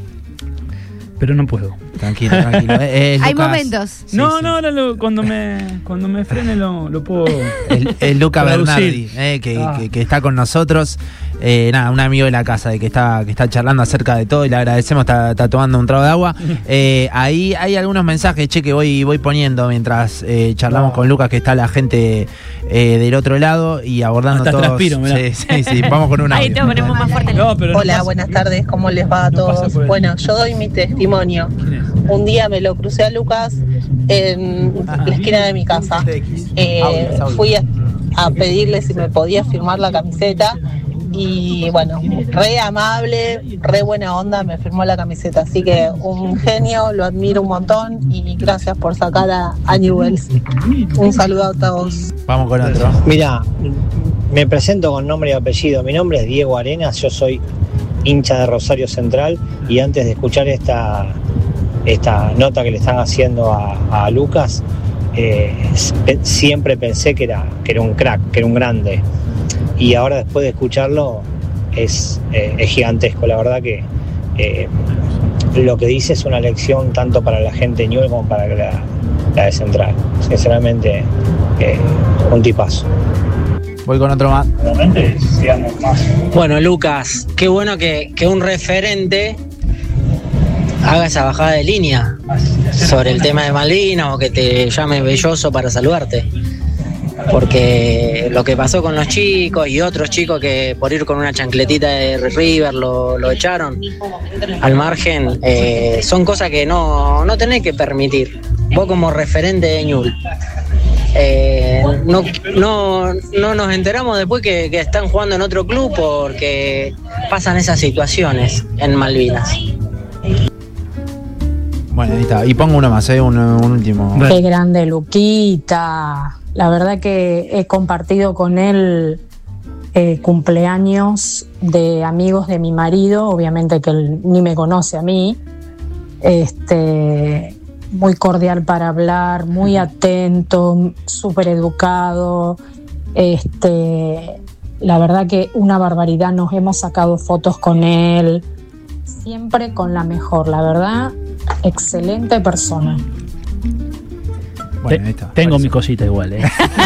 S3: Pero no puedo.
S1: Tranquilo, tranquilo. Eh, eh,
S6: Hay
S1: Lucas-
S6: momentos.
S1: Sí,
S3: no,
S1: sí.
S3: no, ahora lo- cuando me cuando me frene lo, lo puedo.
S1: El, el Luca
S3: traducir.
S1: Bernardi, eh, que,
S3: Ah.
S1: que- que está con nosotros. Eh, nada, un amigo de la casa de que está, que está charlando acerca de todo y le agradecemos, está, está tomando un trago de agua. Eh, ahí hay algunos mensajes, che, que voy, voy poniendo mientras eh, charlamos
S3: No.
S1: con Lucas, que está la gente eh, del otro lado y abordando
S3: Hasta
S1: todos.
S3: transpiro, mirá.
S1: Sí, sí, sí, vamos con un
S2: Ahí
S1: audio.
S2: te ponemos más fuerte.
S3: No, pero no
S7: Hola,
S3: pasa-
S7: buenas tardes, ¿cómo les va a
S3: no pasa
S7: todos?
S3: por el-
S7: Bueno, yo doy mi testimonio.
S3: ¿Quién es?
S7: Un día me lo crucé a Lucas en la esquina de mi casa. Eh, fui a, a pedirle si me podía firmar la camiseta y bueno, re amable, re buena onda, me firmó la camiseta. Así que un genio, lo admiro un montón y gracias por sacar a, a Newell's. Un saludo a todos.
S1: Vamos con otro.
S8: Mira, me presento con nombre y apellido. Mi nombre es Diego Arenas, yo soy hincha de Rosario Central y antes de escuchar esta, esta nota que le están haciendo a, a Lucas, eh, pe- siempre pensé que era, que era un crack, que era un grande. Y ahora después de escucharlo es, eh, es gigantesco. La verdad que eh, lo que dice es una lección tanto para la gente de Newell's como para la, la de Central. Sinceramente, eh, un tipazo.
S1: Voy con otro más.
S3: Realmente seamos más.
S9: Bueno, Lucas, qué bueno que, que un referente haga esa bajada de línea sobre el tema de Malvinas o que te llame Belloso para saludarte. Porque lo que pasó con los chicos y otros chicos que por ir con una chancletita de River lo, lo echaron al margen, eh, son cosas que no, no tenés que permitir. Vos como referente de Ñul. Eh, no, no, no nos enteramos después que, que están jugando en otro club porque pasan esas situaciones en Malvinas.
S1: Bueno, ahí está. Y pongo uno más, eh, un, un último.
S3: Dale.
S10: Qué grande Luquita. La verdad que he compartido con él eh, cumpleaños de amigos de mi marido, obviamente que él ni me conoce a mí. Este, muy cordial para hablar, muy atento, súper educado. Este, la verdad que una barbaridad, nos hemos sacado fotos con él, siempre con la mejor, la verdad, excelente persona.
S3: Bueno, Te, tengo mis cositas igual, ¿eh?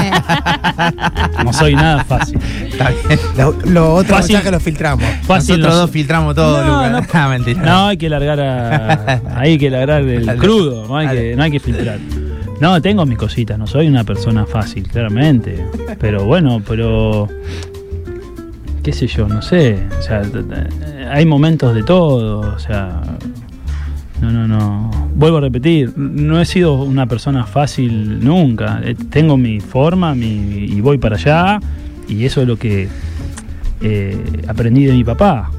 S3: No soy nada fácil.
S4: Está bien. Lo, lo otro fácil, que lo filtramos.
S1: Fácil, nosotros no, dos filtramos todo, no, Lucas.
S3: No, ah, mentira. No, hay que largar a, hay que largar el crudo, no hay que, no hay que filtrar. No, tengo mis cositas, no soy una persona fácil, claramente. Pero bueno, pero qué sé yo, no sé. O sea, hay momentos de todo, o sea. No, no, no. Vuelvo a repetir, no he sido una persona fácil nunca. Tengo mi forma mi, y voy para allá, y eso es lo que eh, aprendí de mi papá.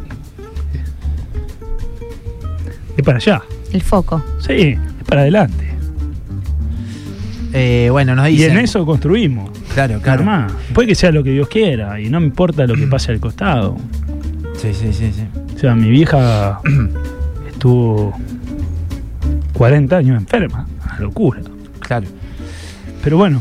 S3: Es para allá.
S6: El foco.
S3: Sí, es para adelante.
S1: Eh, bueno, nos dicen.
S3: Y en eso construimos.
S1: Claro, claro.
S3: Normal. Puede que sea lo que Dios quiera, y no me importa lo que pase al costado.
S1: Sí, sí, sí, sí.
S3: O sea, mi vieja estuvo cuarenta años enferma, una locura.
S1: Claro.
S3: Pero bueno,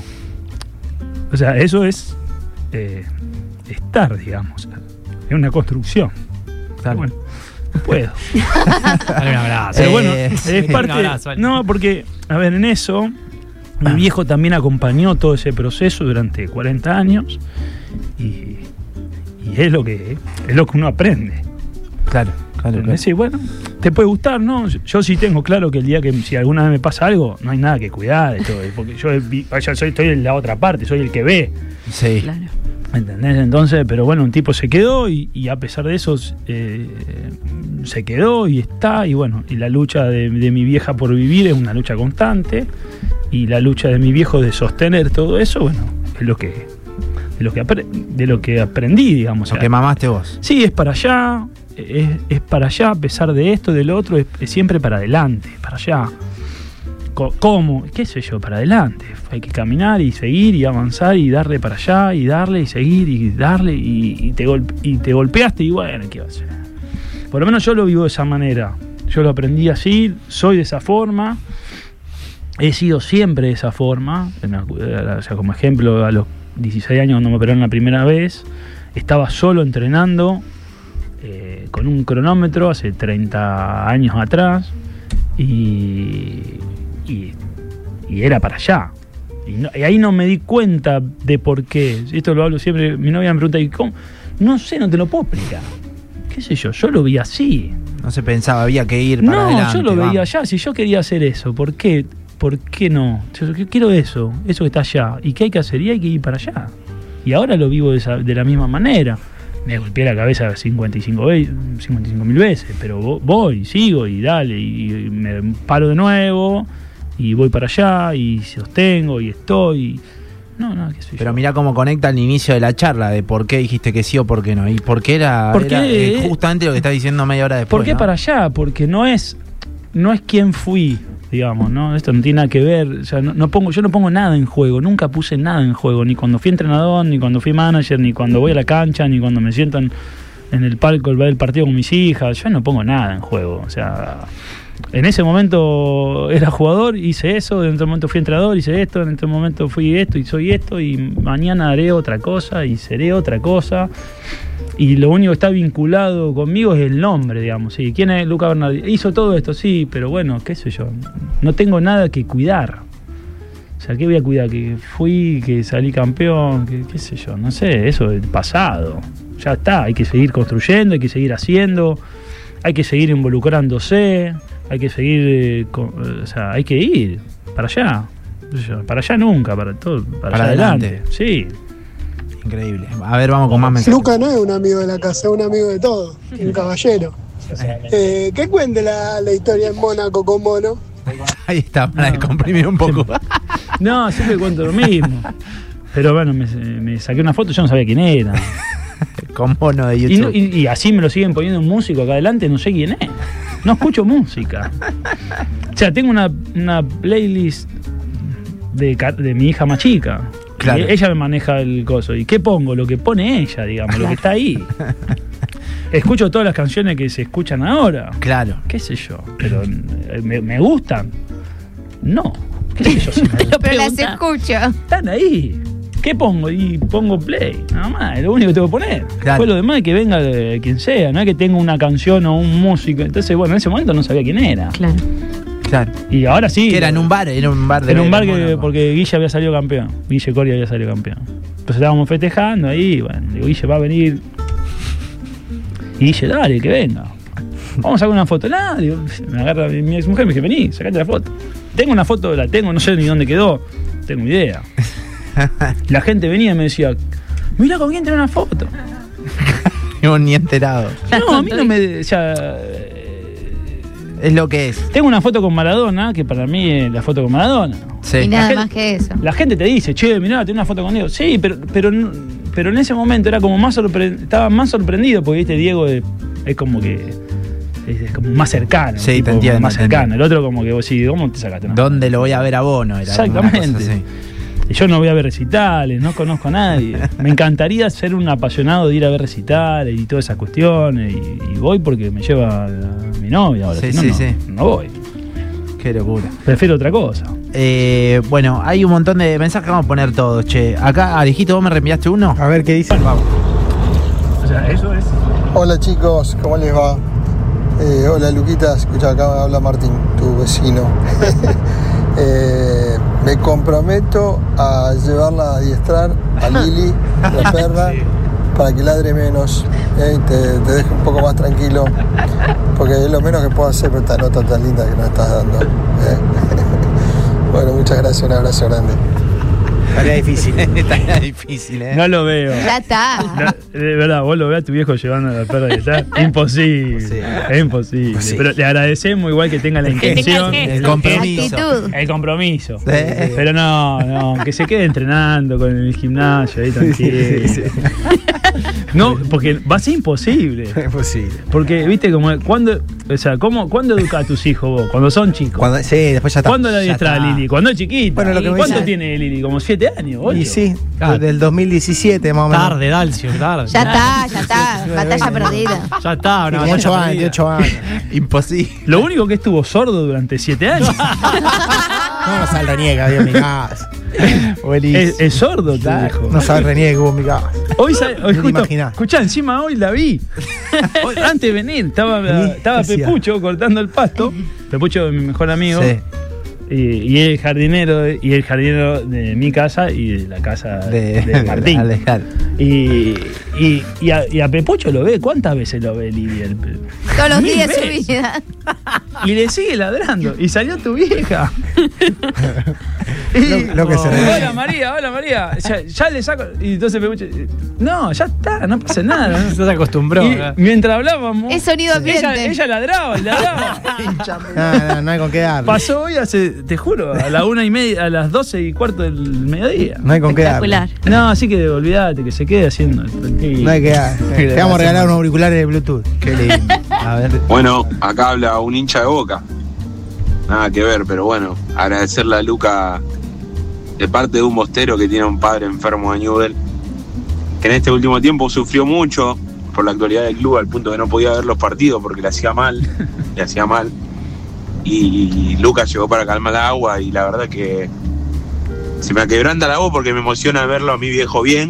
S3: o sea, eso es eh, estar, digamos, es una construcción. Claro. Bueno, no puedo.
S5: Dale un abrazo.
S3: Pero bueno,
S1: Eh,
S3: es parte.
S5: Un abrazo, vale.
S3: No, porque, a ver, en eso, mi viejo también acompañó todo ese proceso durante cuarenta años y, y es lo que es lo que uno aprende.
S1: Claro, claro, claro.
S3: Sí, bueno, te puede gustar, ¿no? Yo, yo sí tengo claro que el día que si alguna vez me pasa algo, no hay nada que cuidar de todo, porque yo, yo soy, estoy en la otra parte, soy el que ve.
S1: Sí.
S6: Claro.
S3: ¿Entendés? Entonces, pero bueno, un tipo se quedó y, y a pesar de eso eh, se quedó y está, y bueno, y la lucha de, de mi vieja por vivir es una lucha constante, y la lucha de mi viejo de sostener todo eso, bueno, es lo que de lo que, apre, de lo que aprendí, digamos.
S1: Lo que mamaste vos.
S3: Sí, es para allá. Es, es para allá, a pesar de esto, del otro, es, es siempre para adelante, para allá. ¿Cómo? ¿Qué sé yo? Para adelante. Hay que caminar y seguir y avanzar y darle para allá y darle y seguir y darle y, y, te, golpe, y te golpeaste y bueno, ¿qué va a hacer? Por lo menos yo lo vivo de esa manera. Yo lo aprendí así, soy de esa forma, he sido siempre de esa forma. O sea, como ejemplo, a los dieciséis años cuando me operaron la primera vez, estaba solo entrenando, Eh, con un cronómetro hace treinta años atrás y, y, y era para allá y, no, y ahí no me di cuenta de por qué. Esto lo hablo siempre, mi novia me pregunta ¿y cómo? No sé, no te lo puedo explicar, qué sé yo, yo lo vi así,
S1: no se pensaba, había que ir para
S3: no,
S1: adelante.
S3: Yo lo
S1: vamos.
S3: veía allá, si yo quería hacer eso, ¿por qué? ¿Por qué no? Yo quiero eso, eso que está allá, y qué hay que hacer, y hay que ir para allá, y ahora lo vivo de, esa, de la misma manera. Me golpeé la cabeza cincuenta y cinco mil veces, pero voy, sigo y dale, y me paro de nuevo, y voy para allá, y sostengo, y estoy. No, no, qué sé yo.
S1: Pero mirá cómo conecta al inicio de la charla, de por qué dijiste que sí o por qué no. Y por qué era,
S3: Porque,
S1: era eh, justamente lo que estás diciendo media hora después.
S3: ¿Por qué
S1: ¿no?
S3: para allá? Porque no es, no es quien fui, digamos, ¿no? Esto no tiene nada que ver, o sea, no, no pongo, yo no pongo nada en juego, nunca puse nada en juego, ni cuando fui entrenador, ni cuando fui manager, ni cuando voy a la cancha, ni cuando me siento en, en el palco el ver el partido con mis hijas, yo no pongo nada en juego, o sea, en ese momento era jugador, hice eso, en otro momento fui entrenador, hice esto, en otro momento fui esto y soy esto, y mañana haré otra cosa y seré otra cosa. Y lo único que está vinculado conmigo es el nombre, digamos. ¿Sí? ¿Quién es Luca Bernardi? Hizo todo esto, sí, pero bueno, qué sé yo. No tengo nada que cuidar. O sea, ¿qué voy a cuidar? Que fui, que salí campeón, que qué sé yo. No sé, eso es pasado. Ya está, hay que seguir construyendo, hay que seguir haciendo, hay que seguir involucrándose, hay que seguir, eh, con, o sea, hay que ir para allá. Para allá nunca, para todo, para,
S1: para
S3: allá adelante.
S1: adelante.
S3: Sí.
S1: Increíble. A ver, vamos con más mensajes.
S11: Luca no es un amigo de la casa, es un amigo de todo, un caballero. Eh, ¿Qué cuente la, la historia en Mónaco con Mono?
S1: Ahí está, para
S3: No.
S1: comprimir un poco.
S3: No, siempre cuento lo mismo. Pero bueno, me, me saqué una foto, yo no sabía quién era.
S1: Con Mono de
S3: Y,
S1: YouTube.
S3: no- y- y así me lo siguen poniendo un músico acá adelante, no sé quién es. No escucho música. O sea, tengo una, una playlist de, ca- de mi hija más chica.
S1: Claro.
S3: Y ella me maneja el coso. ¿Y qué pongo? Lo que pone ella, digamos, lo que está ahí. Escucho todas las canciones que se escuchan ahora.
S1: Claro.
S3: ¿Qué sé yo? Pero eh, ¿me, me gustan? No. ¿Qué sé yo? Si me
S6: Pero las
S2: pregunta.
S6: escucho.
S3: están ahí. ¿qué pongo? Y pongo play, nada más, es lo único que tengo que poner.
S1: Claro.
S3: Después lo demás es que venga de quien sea, no es que tenga una canción o un músico. Entonces, bueno, en ese momento no sabía quién era.
S2: Claro.
S1: Claro.
S3: Y ahora sí.
S1: Que era en un bar, era un bar de
S3: Era un bar que,
S1: Mónaco.
S3: porque Guille había salido campeón. Guille Coria había salido campeón. Entonces estábamos festejando ahí, bueno, digo, Guille va a venir. Y Guille, dale, que venga. Vamos a sacar una foto. Nada, digo, me agarra mi, mi ex mujer, me dice, vení, sacate la foto. Tengo una foto, la tengo, no sé ni dónde quedó. No tengo idea. La gente venía y me decía, mira con quién tiene una foto.
S1: No, ni enterado.
S3: No, a mí no me. O sea,
S1: es lo que es.
S3: Tengo una foto con Maradona, que para mí es la foto con Maradona.
S1: Sí.
S6: Y nada
S3: La
S6: más
S3: gente-
S6: que eso.
S3: La gente te dice, che, mirá, tengo una foto con Diego. Sí, pero, pero, pero en ese momento era como más sorpre- estaba más sorprendido, porque viste, Diego es, es como que es, es como más cercano.
S1: Sí,
S3: tipo,
S1: te entiendo,
S3: Más
S1: te
S3: cercano.
S1: entiendo.
S3: El otro como que vos sí, ¿cómo te sacaste una foto?
S1: ¿Dónde lo voy a ver a Bono? Era
S3: Exactamente.
S1: una cosa así.
S3: Y yo no voy a ver recitales, no conozco a nadie. Me encantaría ser un apasionado de ir a ver recitales y todas esas cuestiones. Y, y voy porque me lleva la- mi novia ahora.
S1: Sí,
S3: si no,
S1: sí,
S3: no,
S1: sí.
S3: no voy.
S1: Qué locura.
S3: Prefiero otra cosa.
S1: Eh, bueno, hay un montón de mensajes que vamos a poner todos, che. Acá, Alejito, ¿vos me reenviaste uno?
S4: A ver qué dice.
S1: Vamos.
S3: O sea, eso es.
S12: Hola chicos, ¿cómo les va? Eh, hola Luquitas, escucha, acá habla Martín, tu vecino. Eh, me comprometo a llevarla a adiestrar a Lili, la perra, para que ladre menos, eh, y te, te deje un poco más tranquilo, porque es lo menos que puedo hacer con esta nota tan linda que nos estás dando. eh. Bueno, muchas gracias, un abrazo grande.
S4: Tarea difícil.
S1: Tarea difícil, ¿eh?
S3: No lo veo.
S6: Ya está.
S3: No, de verdad, vos lo ves a tu viejo llevando a la perra y está imposible.
S1: Sí.
S3: Es imposible.
S1: Imposible.
S3: Pero le agradecemos igual que tenga la
S2: Que tenga el
S3: intención.
S2: gesto.
S1: El compromiso.
S6: Actitud.
S3: El compromiso.
S1: Sí.
S3: Pero no, no, que se quede entrenando con el gimnasio ahí tranquilo.
S1: Sí, sí.
S3: No, porque va a ser imposible.
S4: Es posible.
S3: Porque, viste, como cuando, o sea, ¿cómo, ¿cuándo educas a tus hijos vos? Cuando son chicos.
S4: Cuando, sí, después ya está.
S3: ¿Cuándo la
S1: Ya
S3: adiestras a
S1: está.
S3: Lili? Cuando es chiquita.
S4: Bueno, lo que me
S3: ¿Cuánto
S4: dice-
S3: tiene Lili? ¿Como siete años? ¿Ocho?
S4: Y sí,
S5: Claro.
S4: del dos mil diecisiete más o menos.
S5: Tarde, Dalcio, tarde.
S6: Ya está, ya está. Batalla perdida.
S5: Ya está, una
S4: Como
S5: batalla
S4: ocho años,
S5: perdida.
S4: de ocho años.
S1: Imposible.
S3: Lo único que estuvo sordo durante siete años.
S4: No, no sabe el reniega, Dios mi casa.
S1: Buenísimo.
S3: es, es sordo, tu viejo.
S4: No sabe el reniega que hubo en mi casa.
S3: Hoy, sa- hoy
S4: Ni te
S3: justo,
S4: imaginás.
S3: escuchá, encima hoy la vi. Hoy, antes de venir, estaba,
S4: Sí,
S3: estaba
S4: ¿qué hacía?
S3: Pepucho cortando el pasto. Pepucho es mi mejor amigo.
S1: Sí.
S3: Y, y el jardinero, y el jardinero de mi casa y de la casa de,
S1: De,
S3: Martín.
S1: Alejandro.
S3: Y, y, y, a, y a Pepucho lo ve, ¿cuántas veces lo ve Lidia? El pe-
S6: Todos los
S3: Mil
S6: días de su
S3: veces.
S6: vida.
S3: Y le sigue ladrando. Y salió tu vieja.
S4: Lo- lo que se
S3: Hola
S4: refiere.
S3: María, hola María. Ya, ya le saco. Y entonces Pepucho, no, ya está, no pasa nada.
S5: Se se acostumbró.
S3: Y
S5: ¿no?
S3: mientras hablábamos,
S6: Es sonido
S3: ella,
S6: ambiente.
S3: ella ladraba y ladraba.
S4: No, no, no hay con qué darle.
S3: Pasó hoy hace, te juro, a la una y media, a las doce y cuarto del mediodía.
S4: No hay con qué darle.
S2: Espectacular.
S3: No, así que olvídate, que se quede haciendo. tranquilo.
S4: No hay que darle. Te vamos a regalar unos auriculares de Bluetooth.
S1: Qué lindo. A ver.
S13: Bueno, acá habla un hincha de Boca. Nada que ver, pero bueno, agradecerle a Luca de parte de un bostero que tiene un padre enfermo de Newell, que en este último tiempo sufrió mucho por la actualidad del club al punto que no podía ver los partidos porque le hacía mal, le hacía mal. Y, y Luca llegó para calmar el agua y la verdad que se me quebranta la voz porque me emociona verlo a mi viejo bien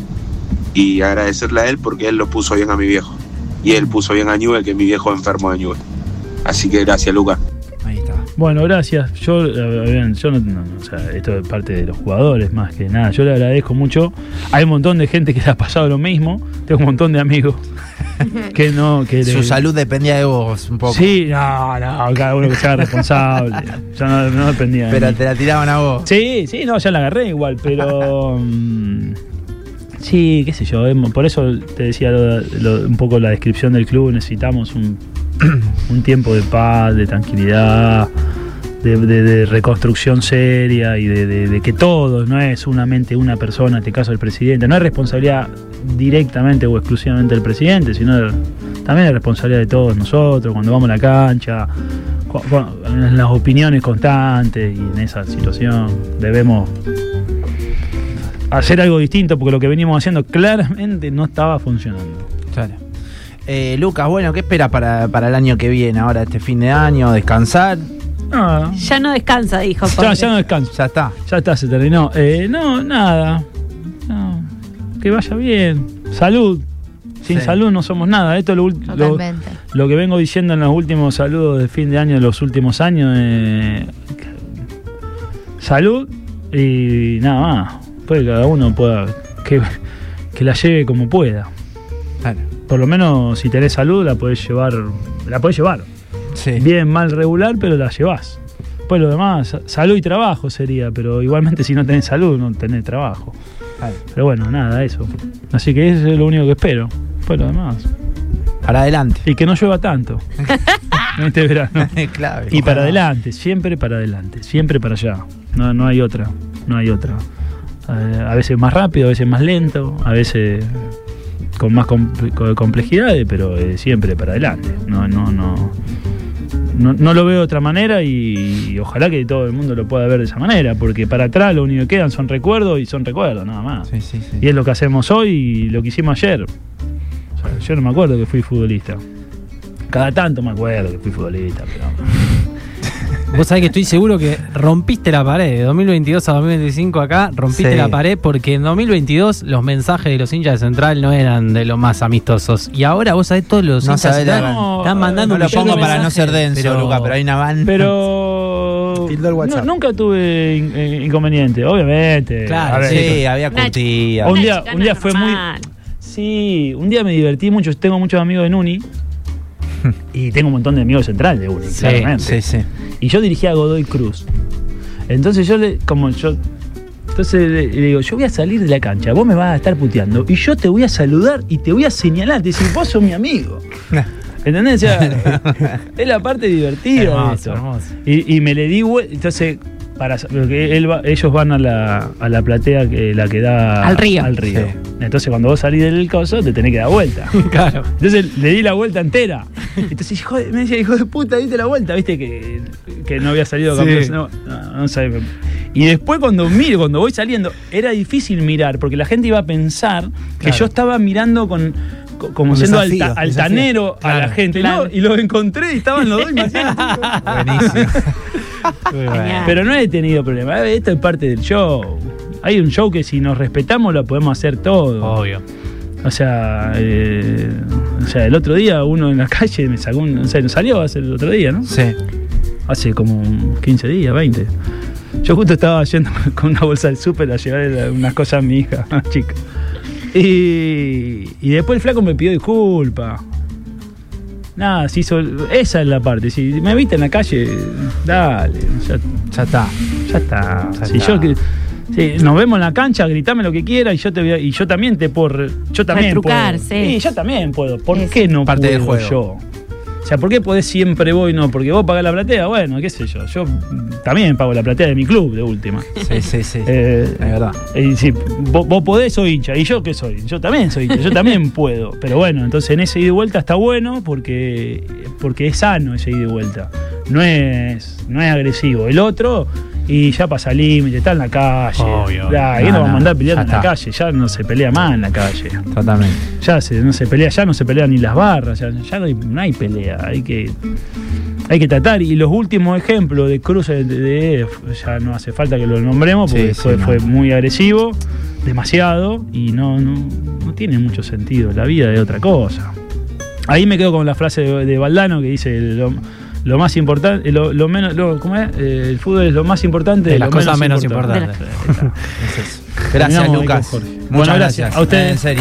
S13: y agradecerle a él porque él lo puso bien a mi viejo. Y él puso bien a Newell, que es mi viejo enfermo de Newell. Así que gracias, Luca.
S1: Ahí está.
S3: Bueno, gracias. Yo, eh, bien, yo no, no, no, o sea, esto es parte de los jugadores más que nada. Yo le agradezco mucho. Hay un montón de gente que le ha pasado lo mismo. Tengo un montón de amigos que no. Que
S1: Su
S3: le-
S1: salud dependía de vos un poco.
S3: Sí, no, no, cada uno que sea responsable. Yo no, no dependía de
S1: Pero
S3: mí.
S1: te la tiraban a vos.
S3: Sí, sí, no, ya la agarré igual, pero. mm, sí, qué sé yo. em, Por eso te decía lo- lo- un poco la descripción del club. Necesitamos un, un tiempo de paz, de tranquilidad, de, de- de reconstrucción seria y de, de- de que todos, no es solamente una persona, en este caso el presidente, no es responsabilidad directamente o exclusivamente del presidente, sino también es responsabilidad de todos nosotros cuando vamos a la cancha, cu- cu- en las opiniones constantes y en esa situación debemos hacer algo distinto porque lo que venimos haciendo claramente no estaba funcionando.
S1: Claro. Eh, Lucas, bueno, ¿qué esperas para, para el año que viene? Ahora, este fin de año, descansar.
S3: No,
S2: Ya no descansa, dijo.
S3: ya,
S2: porque-
S3: ya no descanso.
S1: Ya está.
S3: Ya está, se terminó. Eh, no, nada. que vaya bien. Salud. Sin
S1: Sí.
S3: salud no somos nada. Esto es lo, lo,
S6: Totalmente.
S3: lo que vengo diciendo en los últimos saludos de fin de año de los últimos años. Eh, salud y nada más. Pues cada uno pueda que, que la lleve como pueda.
S1: Claro.
S3: Por lo menos si tenés salud la podés llevar. La podés llevar.
S1: Sí.
S3: Bien, mal, regular, pero la llevás. Pues lo demás, salud y trabajo sería, pero igualmente si no tenés salud no tenés trabajo.
S1: Claro.
S3: Pero bueno, nada, eso. Así que eso es lo único que espero. Pues lo demás.
S1: Para adelante.
S3: Y que no llueva tanto en este verano.
S1: Clave.
S3: Y para
S1: Ojalá.
S3: adelante, siempre para adelante, siempre para allá. No, no hay otra, no hay otra. Eh, a veces más rápido, a veces más lento, a veces con más compl- complejidades, pero eh, siempre para adelante. No, no, no. No, no lo veo de otra manera y, y ojalá que todo el mundo lo pueda ver de esa manera, porque para atrás lo único que quedan son recuerdos y son recuerdos, nada más.
S1: Sí, sí, sí.
S3: Y es lo que hacemos hoy y lo que hicimos ayer. O sea, yo no me acuerdo que fui futbolista. Cada tanto me acuerdo que fui futbolista, pero...
S5: Vos sabés que estoy seguro que rompiste la pared. De dos mil veintidós a dos mil veinticinco acá, rompiste
S1: Sí.
S5: la pared porque en dos mil veintidós los mensajes de los hinchas de Central no eran de los más amistosos. Y ahora vos sabés, todos los
S1: No
S5: hinchas de
S1: sabés la
S5: Central
S3: gran-
S5: están mandando
S1: No
S5: un
S1: lo
S5: millón
S1: pongo
S5: de
S1: para no
S5: mensajes,
S1: ser denso,
S5: pero-
S1: Luca, pero hay una van.
S3: Pero
S4: Tildó el WhatsApp.
S3: nu- nunca tuve in- eh, inconveniente, obviamente.
S5: Claro,
S3: A ver,
S1: Sí, había
S2: Una-
S1: curtida.
S3: Un
S2: Una
S3: día-
S2: chicana
S3: un día fue muy-
S2: normal.
S3: Sí, un día me divertí mucho. Tengo muchos amigos de Nuni y tengo un montón de amigos de Central de Uni,
S5: Sí,
S3: claramente.
S1: Sí, sí.
S3: Y yo dirigía a Godoy Cruz. Entonces yo le, como yo, entonces le, le digo, yo voy a salir de la cancha, vos me vas a estar puteando y yo te voy a saludar y te voy a señalar, te decir, vos sos mi amigo. ¿Entendés? O sea, es la parte divertida de
S5: Hermoso,
S3: esto.
S5: hermoso.
S3: Y, y me le di vuelta, entonces, para, porque él va- ellos van a la, a la platea que la que da
S2: Al río.
S3: Al río.
S1: Sí.
S3: Entonces cuando vos salís del coso te tenés que dar vuelta.
S5: Claro.
S3: Entonces le di la vuelta entera. Entonces hijo de- me decía, hijo de puta, diste la vuelta, viste que, que no había salido
S5: Sí.
S3: campeón. No, no, no sabía. Y después cuando miro, cuando voy saliendo, era difícil mirar, porque la gente iba a pensar que
S1: Claro.
S3: yo estaba mirando con. co- Como
S4: Un
S3: siendo
S4: desafío,
S3: alta-
S4: desafío.
S3: altanero a
S5: Claro,
S3: la gente.
S2: claro.
S3: ¿No? Y los encontré y estaban los dos y me hacían así.
S1: Buenísimo. Muy bueno.
S2: Genial.
S3: Pero no he tenido problema. Esto es parte del show. Hay un show que si nos respetamos lo podemos hacer todo.
S5: Obvio.
S3: O sea, eh, o sea, el otro día uno en la calle me sacó un. O sea, nos salió hace el otro día, ¿no?
S1: Sí.
S3: Hace como quince días, veinte. Yo justo estaba yendo con una bolsa del súper a llevar unas cosas a mi hija, a una chica. Y, y después el flaco me pidió disculpas. Nada, se hizo. Esa es la parte. Si me viste en la calle, dale. Ya,
S1: Ya está.
S3: ya está.
S1: Ya
S3: Si
S1: está.
S3: yo que- si nos vemos en la cancha, gritame lo que quieras y yo te voy a- y yo también te puedo. re- Yo también
S2: Retrucar,
S3: puedo.
S2: sí.
S3: yo también puedo. ¿Por
S6: Es
S3: qué no
S1: parte
S3: puedo
S1: del juego.
S3: yo? O sea, ¿por qué podés siempre vos y no? Porque vos pagás la platea, bueno, qué sé yo. Yo mm, también pago la platea de mi club, de última.
S1: Sí, sí, sí.
S3: Eh,
S1: Es verdad.
S3: y si vos, vos podés, soy hincha. ¿Y yo qué soy? Yo también soy hincha, yo también puedo. Pero bueno, entonces en ese ida y vuelta está bueno porque, porque es sano ese ida y vuelta. No es, no es agresivo. El otro, y ya pasa el límite, está en la calle.
S5: Obvio.
S3: Ya, ¿quién
S1: No,
S3: nos va a
S1: no,
S3: mandar peleando
S1: ya
S3: en la
S1: está.
S3: calle? Ya no se pelea más en la calle.
S1: Totalmente.
S3: Ya se, no se pelea, ya no se pelean ni las barras, ya, ya no, hay, no hay pelea, hay que, hay que tratar. Y los últimos ejemplos de cruces de, de- ya no hace falta que lo nombremos porque
S1: Sí,
S3: fue,
S1: sí, no.
S3: fue muy agresivo, demasiado, y no, no, no tiene mucho sentido. La vida es otra cosa. Ahí me quedo con la frase de, de Valdano que dice lo, lo más importante, lo, lo menos, lo, ¿cómo es? Eh, el fútbol es lo más importante
S5: De
S3: lo
S5: las cosas menos
S3: importante.
S5: importantes.
S3: Ahí está.
S1: Es eso. Gracias,
S3: Terminamos ahí
S1: Lucas.
S3: con Jorge.
S1: Muchas
S3: Bueno,
S1: gracias.
S3: gracias. A ustedes.
S1: En serio.